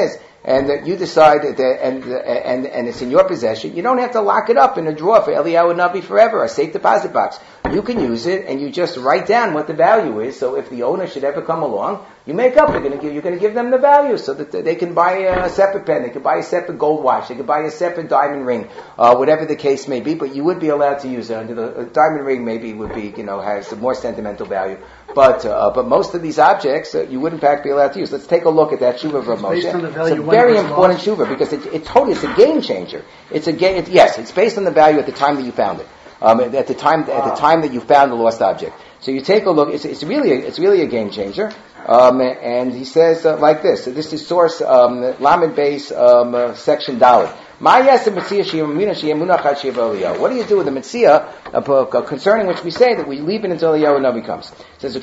and that you decide that, and, and, and it's in your possession, you don't have to lock it up in a drawer for Eliyahu Navi forever, a safe deposit box. You can use it, and you just write down what the value is, so if the owner should ever come along, you make up, you're going to give, you're going to give them the value, so that they can buy a separate pen, they can buy a separate gold watch, they can buy a separate diamond ring, uh, whatever the case may be, but you would be allowed to use it under the, a diamond ring maybe would be, you know, has a more sentimental value, but, uh, but most of these objects, uh, you would in fact be allowed to use. Let's take a look at that Shuvah of Rav Moshe. It's a very important Shuvah, because it, it totally, it's a game changer. It's a game, it, yes, it's based on the value at the time that you found it. Um, at the time, at the time that you found the lost object. So you take a look. It's, it's really, a, it's really a game changer. Um, and he says uh, like this. So this is source um, Lamed Beis um, uh, section Dalet. What do you do with the Metzia uh, concerning which we say that we leave it until Eliyahu Navi comes? It says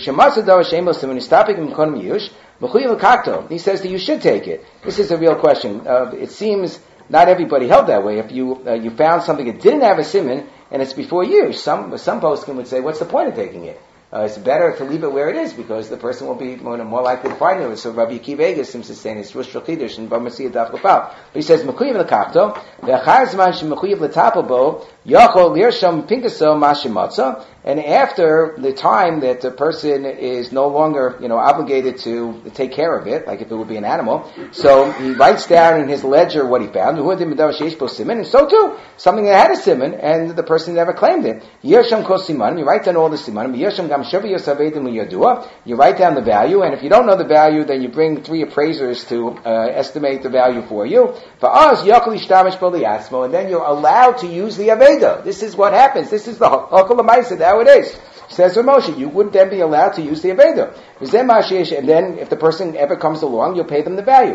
he says that you should take it. This is a real question. Uh, it seems not everybody held that way. If you uh, you found something that didn't have a siman and it's before you, some some poskim would say, what's the point of taking it? Uh, it's better to leave it where it is because the person will be more, more likely to find it. So Rabbi Akiva Eiger seems to say in his Rosh Chodesh and B'Masiyah Daf Lefal. But he says, "Mechuyev lekachto ve'achar zman shemechuyev letapel bo yachol lirsham pinkaso mashimatza." And after the time that the person is no longer, you know, obligated to take care of it, like if it would be an animal, so he writes down in his ledger what he found. And so too, something that had a siman, and the person never claimed it. Yirsham kol siman. You write down all the simanim. Yirsham gam shavi yosavedim liyadua. You write down the value, and if you don't know the value, then you bring three appraisers to uh, estimate the value for you. For us, yakol ishtamish bo liyatzmo, and then you're allowed to use the aveda. This is what happens. This is the hakol l'maisa. How it is. Says Rav Moshe, you wouldn't then be allowed to use the Aveda. And then if the person ever comes along, you'll pay them the value.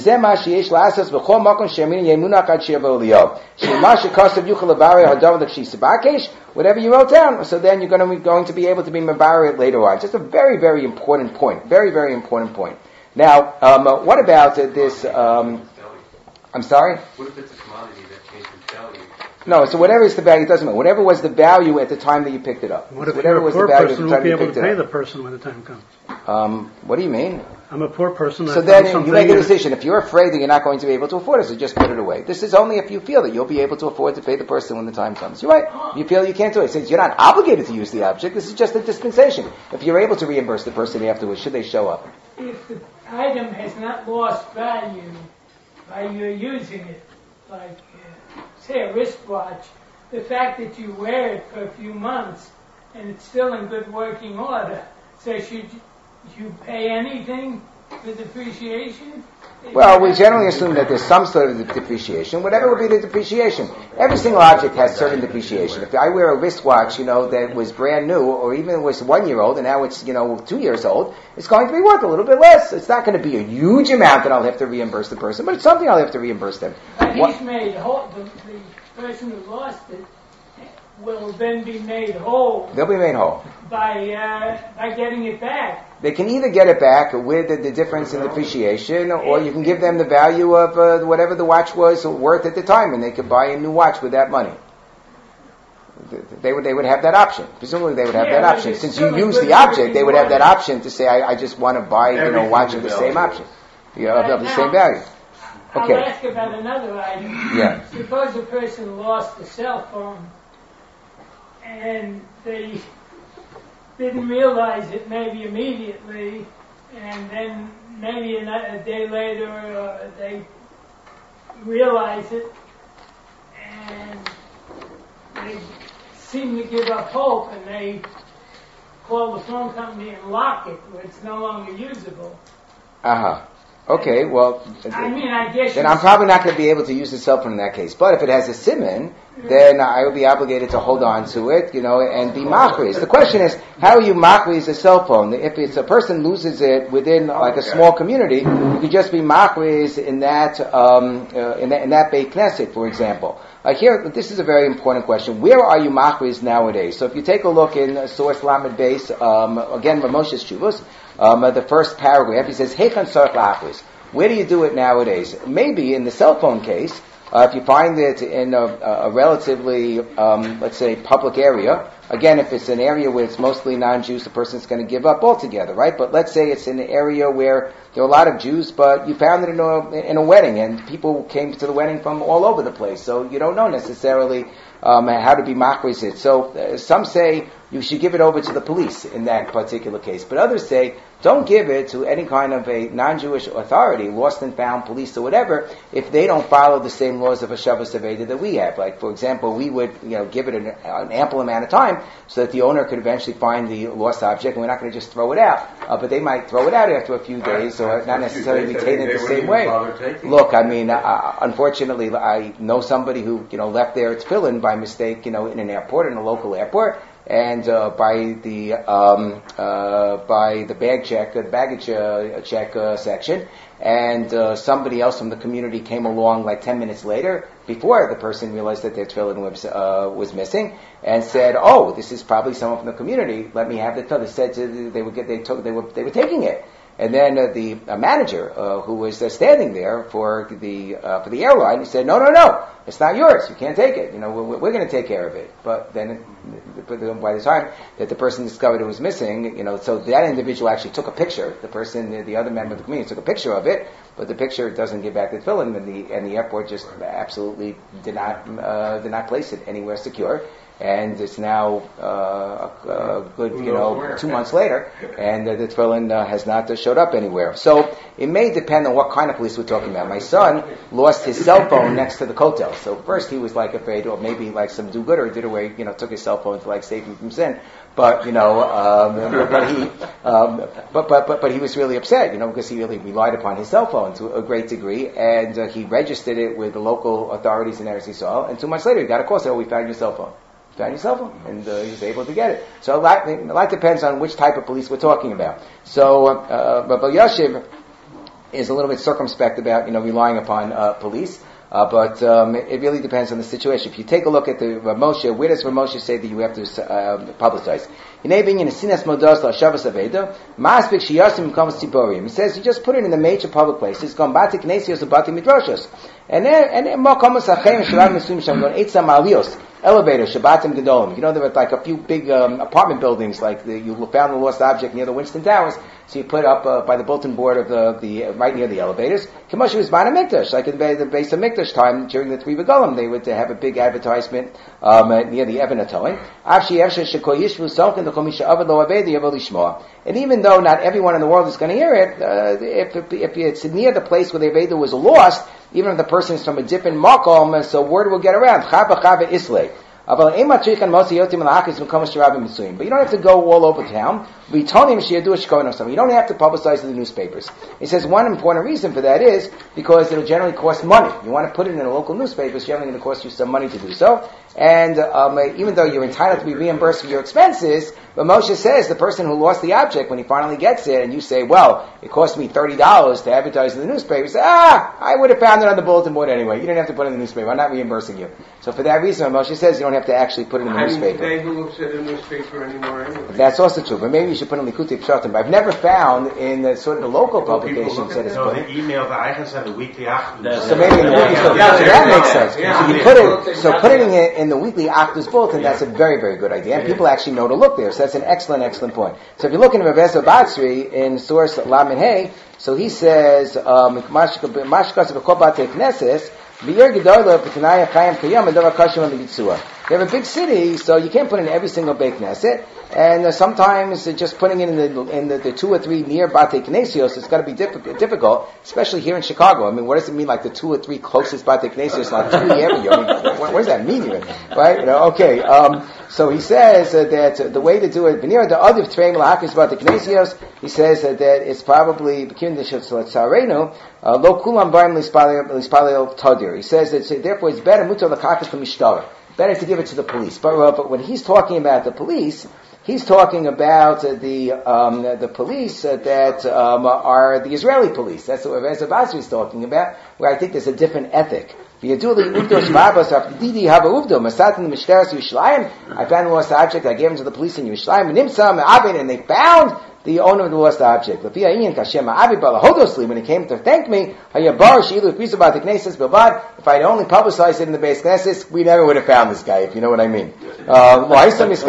Whatever you wrote down, so then you're going to be going to be able to be Mabar later on. Just a very, very important point. Very, very important point. Now, um, uh, what about uh, this, um, I'm sorry? What if it's a commodity that changed its value? No, so whatever is the value, it doesn't matter. Whatever was the value at the time that you picked it up. What if whatever you're a was poor the value person at the who time won't be you able picked to it pay up? the person when the time comes? Um, what do you mean? I'm a poor person. So I then found you make a something- decision. If you're afraid that you're not going to be able to afford it, so just put it away. This is only if you feel that you'll be able to afford to pay the person when the time comes. You're right. You feel you can't do it. Since you're not obligated to use the object, this is just a dispensation. If you're able to reimburse the person afterwards, should they show up? If the item has not lost value by your using it, like, uh, say, a wristwatch, the fact that you wear it for a few months and it's still in good working order, so should you pay anything for depreciation? Well, we generally assume that there's some sort of depreciation. Whatever will be the depreciation. Every single object has certain depreciation. If I wear a wristwatch, you know, that was brand new, or even was one year old, and now it's, you know, two years old, it's going to be worth a little bit less. It's not going to be a huge amount that I'll have to reimburse the person, but it's something I'll have to reimburse them. But What- he's made whole, the, the person who lost it will then be made whole They'll be made whole. by uh, by getting it back. They can either get it back with the, the difference in depreciation, or you can give them the value of uh, whatever the watch was worth at the time, and they could buy a new watch with that money. They would they would have that option. Presumably they would have Yeah, that but option. it's Since still you a use good the object, working they would have that watch. option to say, I, I just want to buy, you know, Everything watch of the is same value. option, you know, of, of the Now, same value. I'll Okay. ask about another item. Yeah. Suppose a person lost a cell phone and they didn't realize it maybe immediately, and then maybe a, a day later uh, they realize it and they seem to give up hope and they call the phone company and lock it where it's no longer usable. Uh huh. Okay. Well. I mean, I guess Then you I'm probably not going to be able to use the cell phone in that case. But if it has a siman, then I will be obligated to hold on to it, you know, and be machriz. The question is, how are you machriz a cell phone? If it's a person loses it within like a small community, you could just be machriz in that um, uh, in that in that Beit Knesset, for example. Like here, this is a very important question. Where are you machriz nowadays? So if you take a look in uh, source Lamed Beis, um, again, Ramoshes Shuvos, um, uh, the first paragraph, he says, "Heichan sarach la'achriz." Where do you do it nowadays? Maybe in the cell phone case, Uh, if you find it in a, a relatively, um, let's say, public area, again, if it's an area where it's mostly non-Jews, the person's going to give up altogether, right? But let's say it's in an area where there are a lot of Jews, but you found it in a, in a wedding, and people came to the wedding from all over the place, so you don't know necessarily um, how to be machris it. So uh, some say you should give it over to the police in that particular case, but others say don't give it to any kind of a non-Jewish authority, lost and found police or whatever, if they don't follow the same laws of a Shavas Aveda that we have. Like, for example, we would, you know, give it an, an ample amount of time so that the owner could eventually find the lost object, and we're not going to just throw it out. Uh, but they might throw it out after a few days, or not necessarily retain it the same way. Look, I mean, uh, unfortunately, I know somebody who, you know, left their tefillin by mistake, you know, in an airport, in a local airport, and uh, by the um, uh, by the bag check, uh, the baggage uh, check uh, section, and uh, somebody else from the community came along like ten minutes later, before the person realized that their tefillin was, uh, was missing, and said, "Oh, this is probably someone from the community. Let me have the tefillin." They said to, they would get they took they were they were taking it. And then uh, the uh, manager, uh, who was uh, standing there for the uh, for the airline, he said, "No, no, no, it's not yours. You can't take it. You know, we're, we're going to take care of it." But then, it, by the time that the person discovered it was missing, you know, so that individual actually took a picture. The person, the, the other member of the community, took a picture of it, but the picture doesn't give back the tefillin, and the and the airport just absolutely did not uh, did not place it anywhere secure. And it's now uh, a, a good, you know, two months later, and uh, the tefillin uh, has not uh, showed up anywhere. So it may depend on what kind of police we're talking about. My son lost his cell phone next to the kotel. So first he was like afraid, or maybe like some do-gooder did away, you know, took his cell phone to like save him from sin. But you know, um, but he, um, but but but but he was really upset, you know, because he really relied upon his cell phone to a great degree, and uh, he registered it with the local authorities in Eretz Yisrael. And two months later, he got a call saying, "Oh, we found your cell phone." Found your cell phone, and uh, he was able to get it. So a lot, a lot depends on which type of police we're talking about. So, uh, but Yashiv is a little bit circumspect about, you know, relying upon uh, police. Uh, but um, it, it really depends on the situation. If you take a look at the Rav Moshe, where does Rav Moshe say that you have to uh, publicize? He says you just put it in the major public places. And then, and then, elevator, Shabbatim Gedolim. You know, there were like a few big um, apartment buildings, like the, you found the lost object near the Winston Towers, so you put up uh, by the bulletin board of the, the uh, right near the elevators. Kimosh was Bana Mikdash, like in the base of Mikdash time during the three Regalim, they would uh, have a big advertisement um, uh, near the Even HaToim. And even though not everyone in the world is going to hear it, uh, if, if it's near the place where the Aveda was lost, even if the person is from a different makom, so word will get around. Chava chava islay. But you don't have to go all over town. You don't have to publicize in the newspapers. He says one important reason for that is because it'll generally cost money. You want to put it in a local newspaper, it's generally going to cost you some money to do so. And um, even though you're entitled to be reimbursed for your expenses, but Moshe says the person who lost the object, when he finally gets it, and you say, well, it cost me thirty dollars to advertise in the newspaper, you say, ah, I would have found it on the bulletin board anyway. You didn't have to put it in the newspaper. I'm not reimbursing you. So for that reason, Moshe says you don't have to actually put it in the I newspaper. mean, today who looks at a newspaper anymore anyway? That's also true, but maybe you should put in Likutei Pshatim. But I've never found in the, sort of the local publications that it's No, put. the email that I have sent, the weekly Achdus. So maybe in the weekly, so Yeah, so yeah, that yeah, makes yeah, sense. yeah. So you put it, so put it in, in the weekly Achdus bulletin. That's a very, very good idea, and people actually know to look there. So that's an excellent, excellent point. So if you look in Rav Ezra Batzri in source Lamed Hey, so he says, um, they have a big city, so you can't put in every single Beit Knesset, and uh, sometimes uh, just putting it in the in the, the two or three near Batei Knesios, it's got to be diff- difficult, especially here in Chicago. I mean, what does it mean, like the two or three closest Batei Knesios, like through the area? I mean, what, what does that mean even? Right? You know, okay, um, so he says uh, that uh, the way to do it, near the other Treim Lahakis Batei Knesios, he says uh, that it's probably B'kin D'Shatzarenu, Lo Kulam Baim Lispalel Tadir. He says that so therefore it's better Mutar L'Kakis L'Mishtara. Better to give it to the police. But, uh, but when he's talking about the police, he's talking about uh, the um, the police uh, that um, are the Israeli police. That's what Rav Basri is talking about, where I think there's a different ethic. I found the lost object, I gave him to the police in Yerushalayim, and they found the owner of the lost object. When he came to thank me, if I'd only publicized it in the Beis Knesset, we never would have found this guy, if you know what I mean. Uh, so he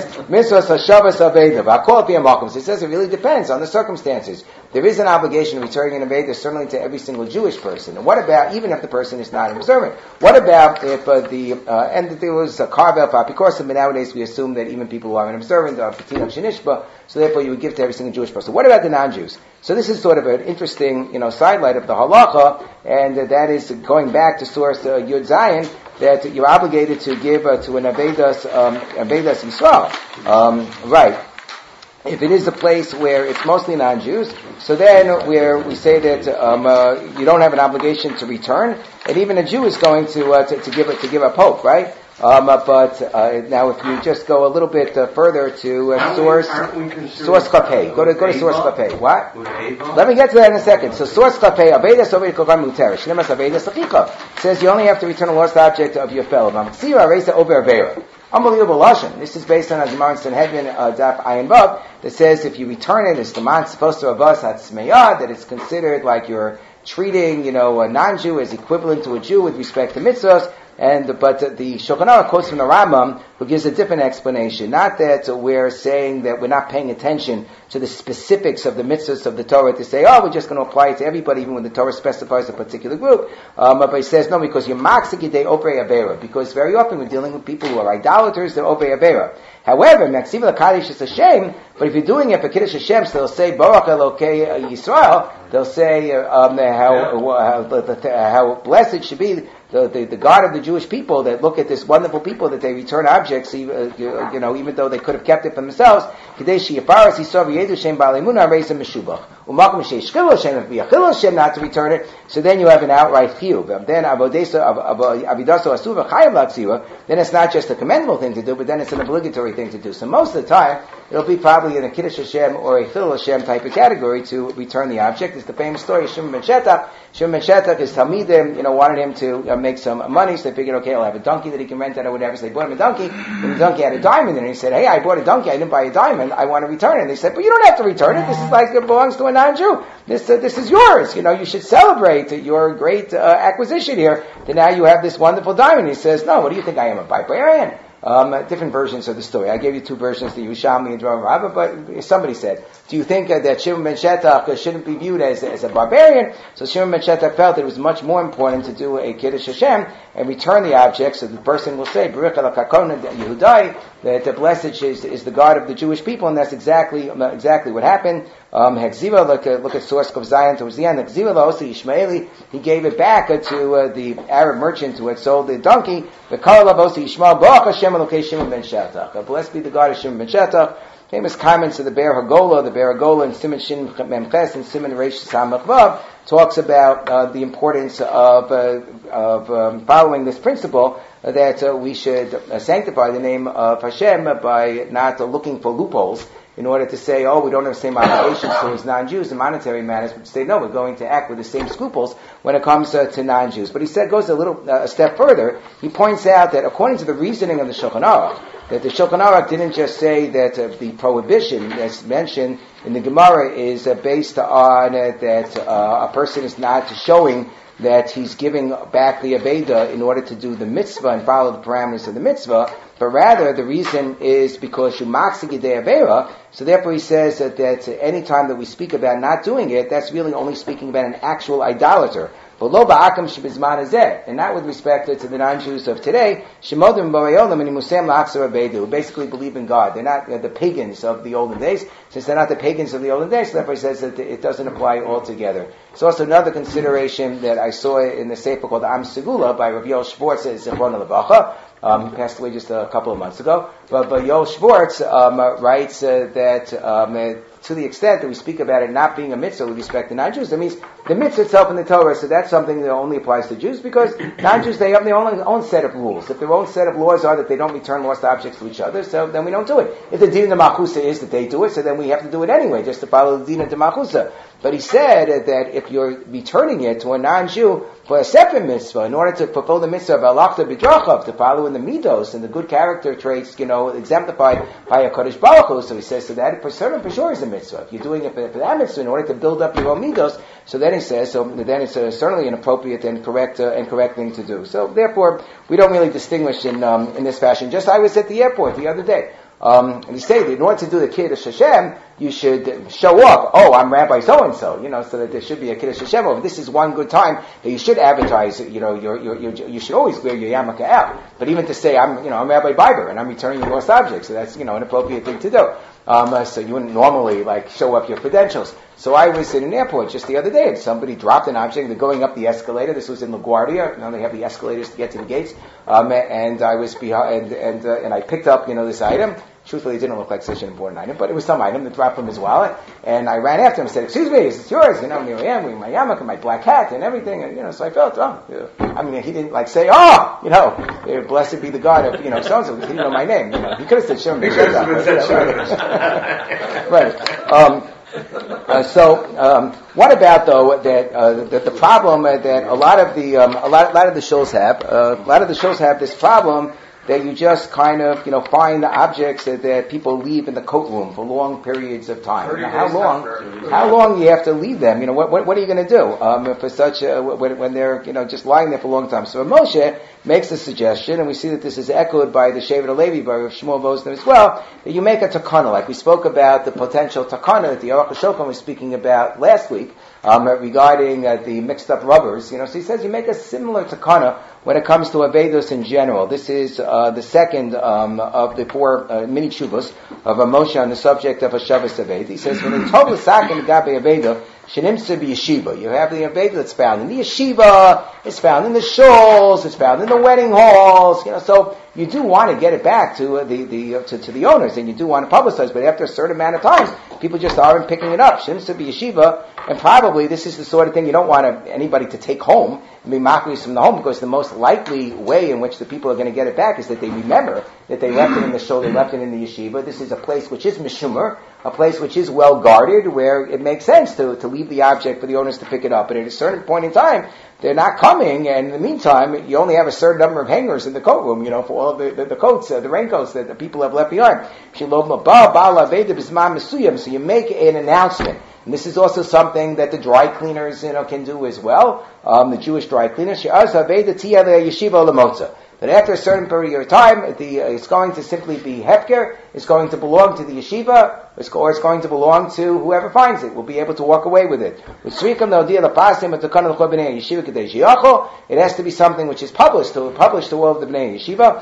says it really depends on the circumstances. There is an obligation of returning an Aveda certainly to every single Jewish person. And what about, even if the person is not observant, what about if uh, the, uh, and there was a carve-out for Apikosim, but nowadays we assume that even people who are observant are Patina Shenishba, so therefore you would give to every single Jewish person. What about the non-Jews? So this is sort of an interesting, you know, sidelight of the halacha, and uh, that is going back to source uh, Yud Zayin, that you're obligated to give uh, to an Avedas, um, Avedas Yisrael. Um, right. If it is a place where it's mostly non-Jews, so then where we say that um, uh, you don't have an obligation to return, and even a Jew is going to uh, to, to give a, to give a pope, right? Um, uh, but uh, now, if you just go a little bit uh, further to uh, source source Kapei, go to go to source Kapei. What? Let me get to that in a second. So source Kapei, Avedas over Kovan Muterish, Shnemas Avedas Achika says you only have to return a lost object of your fellow. Mamtsira Reisa Over Avera. Unbelievable lashon. This is based on a Gemara in Sanhedrin uh, Daf Ayin Vav that says if you return it, it's the man supposed to avas hatzmeyah, that it's considered like you're treating, you know, a non-Jew as equivalent to a Jew with respect to mitzvahs. And but the Shulchan Aruch quotes from the Rambam, who gives a different explanation. Not that we're saying that we're not paying attention to the specifics of the mitzvahs of the Torah to say, oh, we're just going to apply it to everybody, even when the Torah specifies a particular group. Um, but he says no, because you're maksik obrei avera. Because very often we're dealing with people who are idolaters, they're obrei avera. However, Maksiva Kaddish is a shame, but if you're doing it for Kiddush Hashem, so they'll say Baruch Elokei Yisrael. They'll say um, how, how how blessed it should be the, the the God of the Jewish people that look at this wonderful people that they return objects, even, uh, you know, even though they could have kept it for themselves. Kadesh Yifaras Yisrael V'Yedu Shem Ba'alei Emunah Reisa Meshubach Umakom Sheish Chilul Hashem if Chilul Hashem not to return it. So then you have an outright chiyuv. Then Avodesa Avidaso Asuva Chayav Laksiva. Then it's not just a commendable thing to do, but then it's an obligatory thing to do. So most of the time it'll be probably in a Kiddush Hashem or a Chilul Hashem type of category to return the object. It's the famous story of Shimon ben Shetach. Shimon ben Shetach, his Talmidim, you know, wanted him to uh, make some money, so they figured, okay, I'll have a donkey that he can rent out or whatever. So they bought him a donkey, and the donkey had a diamond in it. He said, hey, I bought a donkey, I didn't buy a diamond, I want to return it. And they said, but you don't have to return it, this is like it belongs to a non-Jew. This uh, this is yours, you know, you should celebrate your great uh, acquisition here, that now you have this wonderful diamond. He says, no, what do you think I am, a barbarian? Um, different versions of the story. I gave you two versions, the Yerushalmi and Dvarim Rabbah, but somebody said, do you think uh, that Shimon ben Shetach uh, shouldn't be viewed as, as a barbarian? So Shimon ben Shetach felt that it was much more important to do a Kiddush Hashem and return the object, so the person will say, Baruch Elokei Yehudai, that the blessed is, is the God of the Jewish people, and that's exactly exactly what happened. Um, Hekziva, look, uh, look at source of Zion towards the end. Hekziva also Ishmaeli, he gave it back uh, to uh, the Arab merchant who had sold the donkey. The Kalav also Yishmael Baruch Hashem Elokei Shimon ben Shetach. Uh, blessed be the God of Shimon ben Shetach. Famous comments of the Be'er Hagolah, the Be'er Hagolah in Siman Shin Mem Ches and Siman Reish Samach Vav talks about uh, the importance of uh, of um, following this principle uh, that uh, we should uh, sanctify the name of Hashem by not uh, looking for loopholes in order to say, oh, we don't have the same obligations towards non-Jews in monetary matters, but say, no, we're going to act with the same scruples when it comes uh, to non-Jews. But he said, goes a little uh, a step further. He points out that according to the reasoning of the Shulchan Aruch, that the Shulchan Aruch didn't just say that uh, the prohibition that's mentioned in the Gemara is uh, based on uh, that uh, a person is not showing that he's giving back the Aveda in order to do the mitzvah and follow the parameters of the mitzvah, but rather the reason is because you maksik yedei avera. So therefore he says that, that any time that we speak about not doing it, that's really only speaking about an actual idolater. But lo ba'akam shebizman hazeh, and not with respect to the non-Jews of today, shemodim b'rayolim and imusem la'aksar abedu, who basically believe in God. They're not uh, the pagans of the olden days. Since they're not the pagans of the olden days, so therefore he says that it doesn't apply altogether. It's also another consideration that I saw in the sefer called Am Segula by Rav Yoel Schwartz, Zichrono Levacha. Um, he passed away just a couple of months ago. But, but Yoel Schwartz um, uh, writes uh, that um, uh, to the extent that we speak about it not being a mitzvah with respect to non-Jews, that means the mitzvah itself in the Torah, so that's something that only applies to Jews, because non-Jews, they have their own, own set of rules. If their own set of laws are that they don't return lost objects to each other, so then we don't do it. If the din of Machusa is that they do it, so then we have to do it anyway, just to follow the din of Machusa. But he said that if you're returning it to a non-Jew for a separate mitzvah, in order to fulfill the mitzvah of Alachta B'drachav, to follow in the midos and the good character traits, you know, exemplified by a Kodesh Baruch Hu, so he says, so that for certain, for sure is a mitzvah. If you're doing it for, for that mitzvah in order to build up your own midos, so then he says, so then it's uh, certainly an appropriate and correct uh, and correct thing to do. So therefore, we don't really distinguish in um, in this fashion. Just I was at the airport the other day. Um, and he said, in order to do the Kiddush Hashem, you should show up. Oh, I'm Rabbi so-and-so, you know, so that there should be a Kiddush Hashem. Well, this is one good time that you should advertise, you know, your, your, your, you should always wear your yarmulke out. But even to say, I'm, you know, I'm Rabbi Biber and I'm returning your lost object, so that's, you know, an appropriate thing to do. Um, uh, so you wouldn't normally, like, show up your credentials. So I was in an airport just the other day, and somebody dropped an object. They're going up the escalator. This was in LaGuardia. You know, they have the escalators to get to the gates. Um, and I was behind, and and, uh, and I picked up, you know, this item. Truthfully, it didn't look like such an important item, but it was some item that dropped from his wallet. And I ran after him and said, "Excuse me, is this yours?" You know, here I am, wearing my yarmulke and my black hat and everything. And, you know, so I felt, oh, yeah. I mean, he didn't like say, "Oh, you know, blessed be the God of, you know, so-and-so." He didn't know my name. You know, he could have said, "Shem." He could have said, "Shem." Right. Um, Uh, so, um, what about though that uh, that the problem uh, that a lot of the um, a lot a lot of the shows have uh, a lot of the shows have this problem that you just kind of you know find the objects that, that people leave in the coat room for long periods of time. Now, how long how long do you have to leave them? You know what what, what are you going to do um, for such a, when, when they're you know just lying there for a long time? So Moshe makes a suggestion, and we see that this is echoed by the Shevet HaLevi, by Shmuel Vosner as well, that you make a takana, like we spoke about the potential takana that the Aruch HaShulchan was speaking about last week, um, regarding uh, the mixed up rubbers. You know, so he says you make a similar takana when it comes to Avedus in general. This is uh, the second um, of the four uh, mini chuvos of a Moshe on the subject of Hashavas Aved. He says, when it's Tov L'Sakin Gabe Aveda, Shenimtza B'Yeshiva. You have the Aveda that's found in the yeshiva, it's found in the shuls, it's found in the wedding halls, you know, so you do want to get it back to uh, the, the, uh, to, to the owners, and you do want to publicize, but after a certain amount of times, people just aren't picking it up. Shenimtza B'Yeshiva, and probably this is the sort of thing you don't want to, anybody to take home and be mockeries from the home, because the most likely way in which the people are going to get it back is that they remember that they left it in the shul, they left it in the yeshiva. This is a place which is mishumar, a place which is well guarded, where it makes sense to, to leave the object for the owners to pick it up. But at a certain point in time, they're not coming, and in the meantime, you only have a certain number of hangers in the coat room, you know, for all of the, the, the coats, uh, the raincoats that the people have left behind. So you make an announcement. And this is also something that the dry cleaners, you know, can do as well. Um, the Jewish dry cleaners. That after a certain period of time, the, uh, it's going to simply be hefker, it's going to belong to the yeshiva, or it's going to belong to whoever finds it. We'll be able to walk away with it. It has to be something which is published to published to all of the Bnei Yeshiva.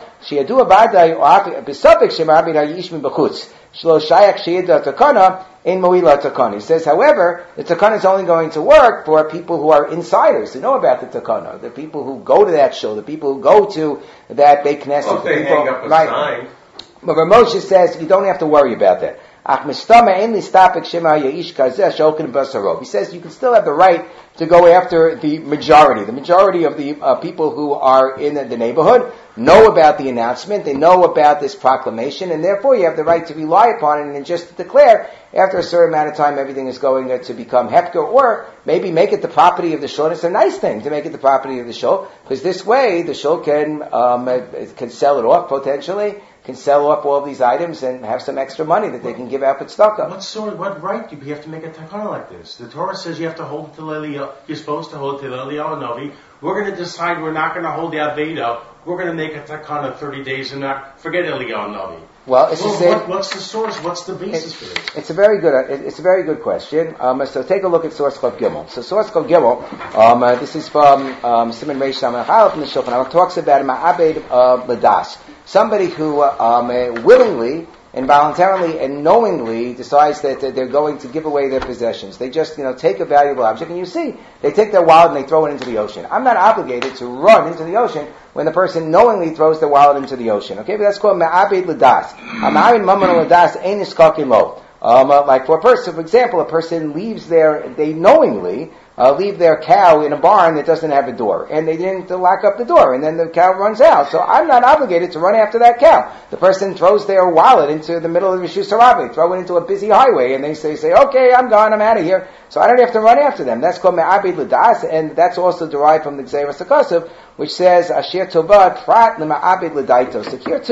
He says, however, the takana is only going to work for people who are insiders, who know about the takana, the people who go to that show, the people who go to that Beit Knesset. Well, if they people, hang up a right. sign. But Moshe says you don't have to worry about that. He says you can still have the right to go after the majority. The majority of the uh, people who are in the, the neighborhood know about the announcement, they know about this proclamation, and therefore you have the right to rely upon it and just declare after a certain amount of time everything is going uh, to become hefker, or maybe make it the property of the shul. It's a nice thing to make it the property of the shul, because this way the shul can um, uh, can sell it off potentially, can sell off all of these items and have some extra money that they can give out for tzedakah. What sort? What right do you have to make a takana like this? The Torah says you have to hold it to Eliyahu. You're supposed to hold it to Eliyahu Navi. We're going to decide we're not going to hold the Aveda. We're going to make a takana thirty days and not forget Eliyahu Navi. Well, it's well the same. What, what's the source? What's the basis it, for this? It's a very good. It's a very good question. Um, so take a look at source Chav Gimel. So source Chav Gimel. Um, uh, this is from um, Simon Reish Samach Aleph in the Shulchan Aruch. Talks about ma'abed uh, ladas, somebody who uh, um, uh, willingly and voluntarily and knowingly decides that they're going to give away their possessions. They just, you know, take a valuable object, and you see, they take their wallet and they throw it into the ocean. I'm not obligated to run into the ocean when the person knowingly throws their wallet into the ocean. Okay, but that's called ma'abed ladas. Ma'abed mammon ladas ein niskakin lo. Um, uh, like for a person, for example, a person leaves their, they knowingly uh, leave their cow in a barn that doesn't have a door, and they didn't lock up the door, and then the cow runs out. So I'm not obligated to run after that cow. The person throws their wallet into the middle of the Rishus Harabah, throw it into a busy highway, and they say, say, okay, I'm gone, I'm out of here. So I don't have to run after them. That's called me'abed ladas, and that's also derived from the Gzeras HaKosov, which says, Asher Tovat Prat L'Ma'abed L'Daito. So here too,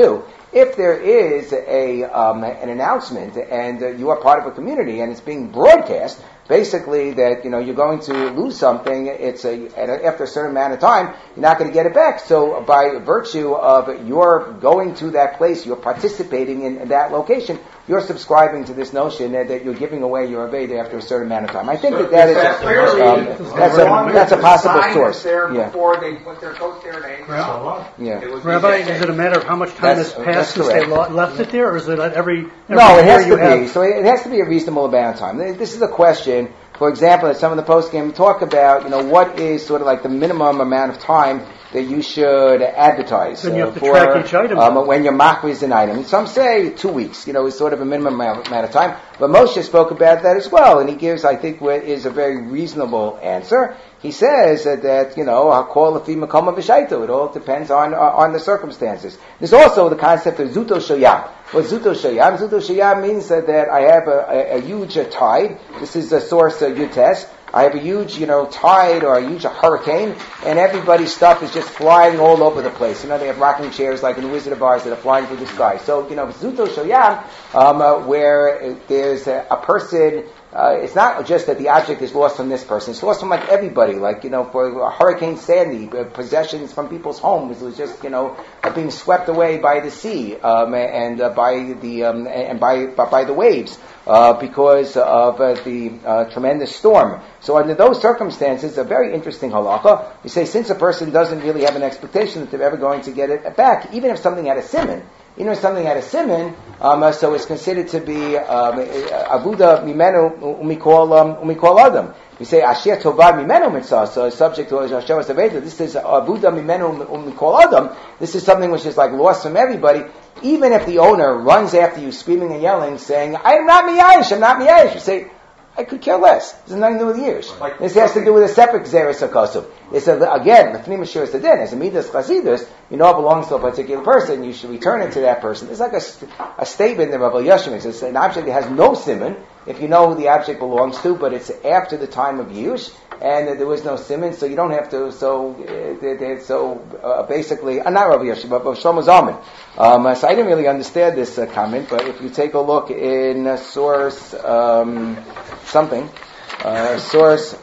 If there is a um, an announcement and uh, you are part of a community and it's being broadcast, basically that, you know, you're going to lose something, it's a, after a certain amount of time, you're not going to get it back. So by virtue of your going to that place, you're participating in, in that location, you're subscribing to this notion that, that you're giving away your Aveda after a certain amount of time. I think that that is a, clearly, um, that's a, that's a possible source. There Yeah. before they put their coat there, they Well, Yeah. it was Rabbi, is it a matter of how much time That's- has that's passed since they correct. lo- left it there, or is it at every, every No, it year has you to be. have? So it has to be a reasonable amount of time. This is a question, for example, at some of the post-game talk about, you know, what is sort of like the minimum amount of time that you should advertise Then you uh, have to for track each item. um, when your machri is an item. And some say two weeks, you know, is sort of a minimum amount, amount of time. But Moshe spoke about that as well, and he gives, I think, what is a very reasonable answer. He says that, that you know, hakol lefi makom v'shaitu. It all depends on uh, on the circumstances. There's also the concept of zuto shoyam. What zuto shoyam? Zuto shoyam means that, that I have a, a, a huge uh, tide. This is a source uh, Yutes. I have a huge, you know, tide or a huge hurricane, and everybody's stuff is just flying all over the place. You know, they have rocking chairs like in the Wizard of Oz that are flying through the sky. So, you know, zuto shoyam, um, uh, where there's a, a person. Uh, it's not just that the object is lost from this person. It's lost from like everybody. Like, you know, for Hurricane Sandy, uh, possessions from people's homes was just, you know, uh, being swept away by the sea um, and uh, by the um, and by by the waves uh, because of uh, the uh, tremendous storm. So under those circumstances, a very interesting halakha. You say, since a person doesn't really have an expectation that they're ever going to get it back, even if something had a siman, you know, something had a siman, um, uh, so it's considered to be um, avuda mimenu umikol um, umikol adam. We say asher tovad mimenu mitzvah, so it's subject to Hashavas Aveda. This is avuda mimenu umikol adam. This is something which is like lost from everybody. Even if the owner runs after you, screaming and yelling, saying, "I'm not miyayish, I'm not miyayish," you say, I could care less. This has nothing to do with the years. Like this has to do with a separate Xeris HaKosov. It's a, again, Lefnim Ashur Sedin, as a Midas Chasidus, you know it belongs to a particular person, you should return it to that person. It's like a, a statement that Rabbi Yashim makes. It's an object that has no simon, if you know who the object belongs to, but it's after the time of Yush, and uh, there was no simon, so you don't have to, so, uh, so uh, basically, uh, not Rabbi Yashim, but Shlomo Zalman. Um, uh, so I didn't really understand this uh, comment, but if you take a look in uh, source, um, something, uh, source,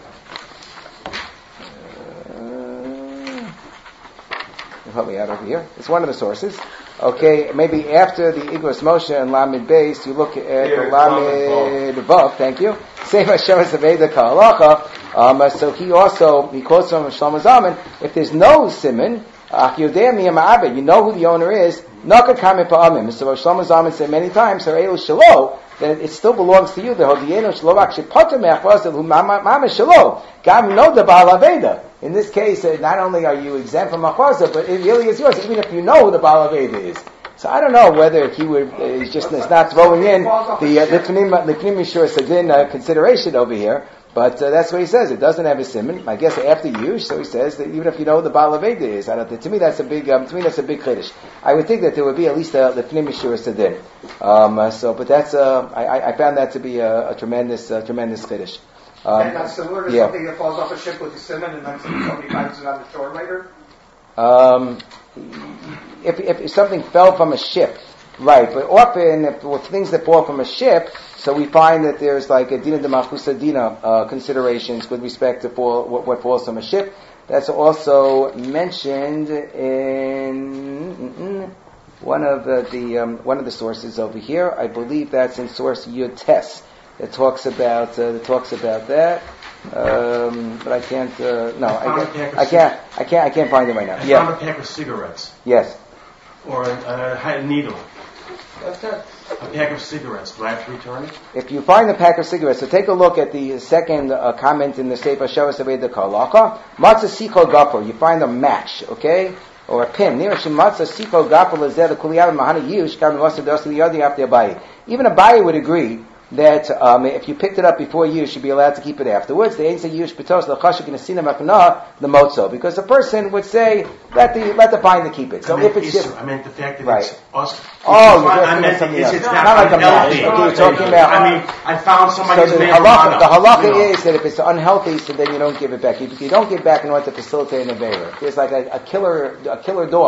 uh, help me out over here. It's one of the sources. Okay, maybe after the Igros Moshe and Lamed Beis, you look at Here, Lamed Vav, thank you. Same Hashem Zaveda Ka'alacha. Um, so he also, he quotes from Shlomo Zalman, if there's no simon, uh, you know who the owner is, Naka Kame Pa'amim. So Shlomo Zalman said many times, Harelu Shalo, that it still belongs to you. The Hodiyeno Shlovak Shepotem Me'achvazel Hu Mama Shalo. Gam no the Baal Aveda. In this case, uh, not only are you exempt from Achvaza, but it really is yours, even if you know who the Baal Aveda is. So I don't know whether he would, uh, he's just is not throwing in the Lifnim Mishur Sadin uh, consideration over here. But uh, that's what he says. It doesn't have a simon. I guess after Yush, so he says that even if you know who the Baal Aveda is, I don't think, to me that's a big, um, to me that's a big chiddush. I would think that there would be at least a Lifnim Mishur Sadin. Um, uh, so, but that's, uh, I, I found that to be a, a tremendous, uh, tremendous chiddush. Um, and that's similar to yeah. something that falls off a ship with a simon and then somebody finds it on the shore later? Um, if, if something fell from a ship, right, but often if, with things that fall from a ship, so we find that there's like a Dina de Malchusa Dina uh, considerations with respect to fall, what, what falls from a ship. That's also mentioned in one of the, the um, one of the sources over here. I believe that's in source Yud Tes. That talks about uh, that talks about that. Um, but I can't. Uh, no, I can't. I can't. I can't. I can't find it right now. I Yeah. found a pack of cigarettes Yes. or a, a, a needle. That's it. A pack of cigarettes. Do I have to return it? If you find a pack of cigarettes, so take a look at the second uh, comment in the Sefer Shavas Aveda Kalaka. Matzah Siko Gafur. You find a match, okay, or a pin. Near Shematzah Siko Gafur Lezer the Kuliyam Mahana Yush Kam Vasa Dosi Yadi After Abayi. Even Abayi would agree that um, if you picked it up before you, you should be allowed to keep it afterwards. They ain't say yush betos l'chashik nesina makna the motzo, because a person would say let the let the binder keep it. So I meant if it's Isser. just I meant the fact that right. it's us. Oh, it's you're fine. talking I about meant something it's, else. it's Not not, like a match. unhealthy. Okay, you're talking about- I mean, I found So somebody's the marijuana. halacha, the halacha you know. is that if it's unhealthy, so then you don't give it back. You, you don't give back in order to facilitate an avera. There's like a, a killer, a killer dog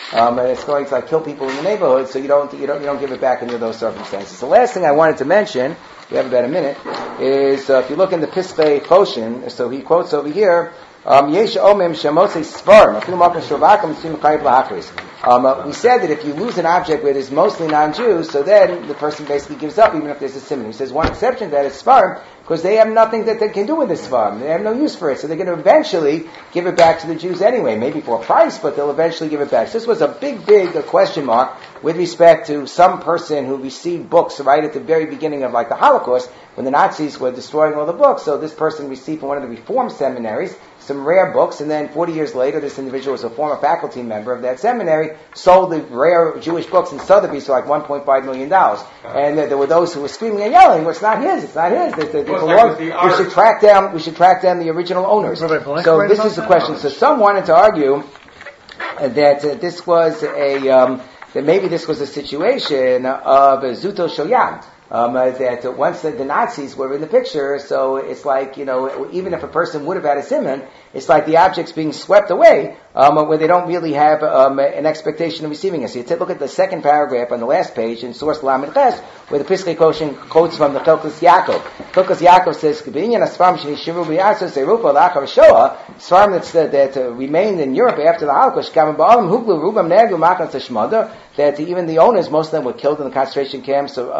um, and it's going to like kill people in the neighborhood, so you don't you don't you don't give it back under those circumstances. The last thing I wanted to mention, we have about a minute, is uh, if you look in the Piskei Choshen, so he quotes over here. Um, Yesh omim shemotze svarim. Afilu makom shlovakim tzim chayiv lahachris. Um, uh, we said that if you lose an object where there's mostly non-Jews, so then the person basically gives up, even if there's a simon. He says one exception to that is svarim, because they have nothing that they can do with this svarim. They have no use for it, so they're going to eventually give it back to the Jews anyway, maybe for a price, but they'll eventually give it back. So this was a big, big uh, question mark with respect to some person who received books right at the very beginning of like the Holocaust, when the Nazis were destroying all the books. So this person received from one of the Reform seminaries some rare books, and then forty years later, this individual was a former faculty member of that seminary, sold the rare Jewish books in Sotheby's for like one point five million dollars. And uh, there were those who were screaming and yelling, well, it's not his, it's not his. They, they, they Well, belong. like the we art. should track down, we should track down the original owners. Rabbi Blank So right this about is the that? question. So some wanted to argue uh, that uh, this was a, um, that maybe this was a situation of a Zuto Shoyam. Um, uh, that uh, once the, the Nazis were in the picture, so it's like, you know, even if a person would have had a simon, it's like the object's being swept away, um, where they don't really have um, an expectation of receiving it. So you take a look at the second paragraph on the last page in source Lamed Ches, where the Piskei Choshen quotes from the Chilkas Yaakov. Chilkas Yaakov says, "B'inyan asfarim shenishiru b'yasos erupa la'achar shoah, sfarim that's, uh, that uh, remained in Europe after the Holocaust, kamen ba'alam huglu rubam nergu machnas tashmada," that even the owners, most of them were killed in the concentration camps, uh,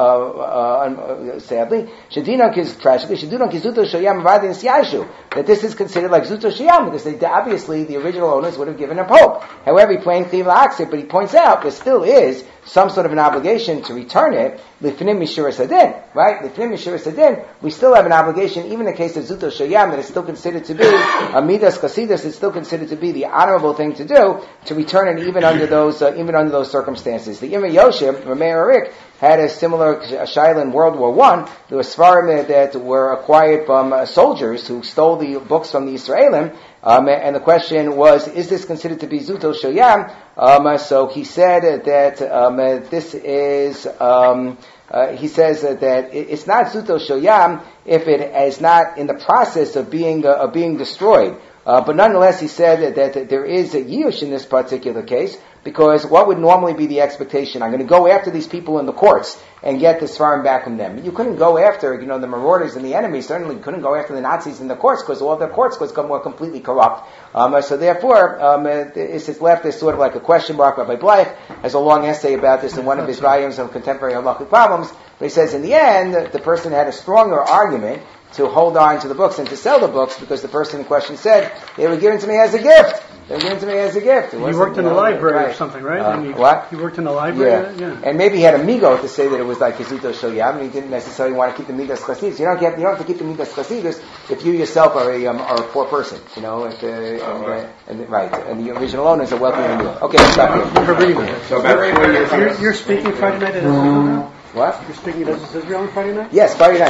uh, sadly. Shadinok is tragically, Shadinok is Zuto Shoyam Vadin Siyashu, that this is considered like Zuto Shoyam, because they, obviously the original owners would have given up hope. However, he playing Chiv La'aksir, but he points out there still is some sort of an obligation to return it, Lifnim Mishuras Adin, right? Lifnim Mishuras Adin, we still have an obligation, even in the case of Zuto Shoyam, that is still considered to be, Amidas Chasidus, it's still considered to be the honorable thing to do, to return it even under those, uh, even under those circumstances. The Imre Yoshim, Rameh Arik, had a similar shaila in World War One. There were svarim that were acquired from uh, soldiers who stole the books from the Israelim, um, and the question was, is this considered to be Zuto Shoyam? Um, so he said that um, this is, um, uh, he says that it's not Zuto Shoyam if it is not in the process of being uh, of being destroyed. Uh, but nonetheless, he said that, that, that there is a yish in this particular case, because what would normally be the expectation? I'm going to go after these people in the courts and get the svarim back from them. You couldn't go after, you know, the marauders and the enemy. Certainly you couldn't go after the Nazis in the courts, because all their courts was more completely corrupt. Um, so therefore, um, it's, it's left as sort of like a question mark. Rabbi Bleich has a long essay about this in one of his volumes on contemporary halachic problems. But he says in the end, the person had a stronger argument to hold on to the books and to sell the books, because the person in question said, they were given to me as a gift. They were given to me as a gift. You worked in the library right. or something, right? Uh, And you, what? You worked in the library? Yeah. yeah. And maybe he had a migo to say that it was like Kizuto Shoyam, and he didn't necessarily want to keep the midas chasidus. You don't get, you don't have to keep the midas chasidus if you yourself are a, um, are a poor person, you know, if, uh, and, right. Uh, and, right, and the original owners are welcoming you. Okay, let's stop here. For reading. So back to what you're You're, you're speaking Friday night at Israel now? What? You're speaking at Israel on Friday night? Yes, Friday night.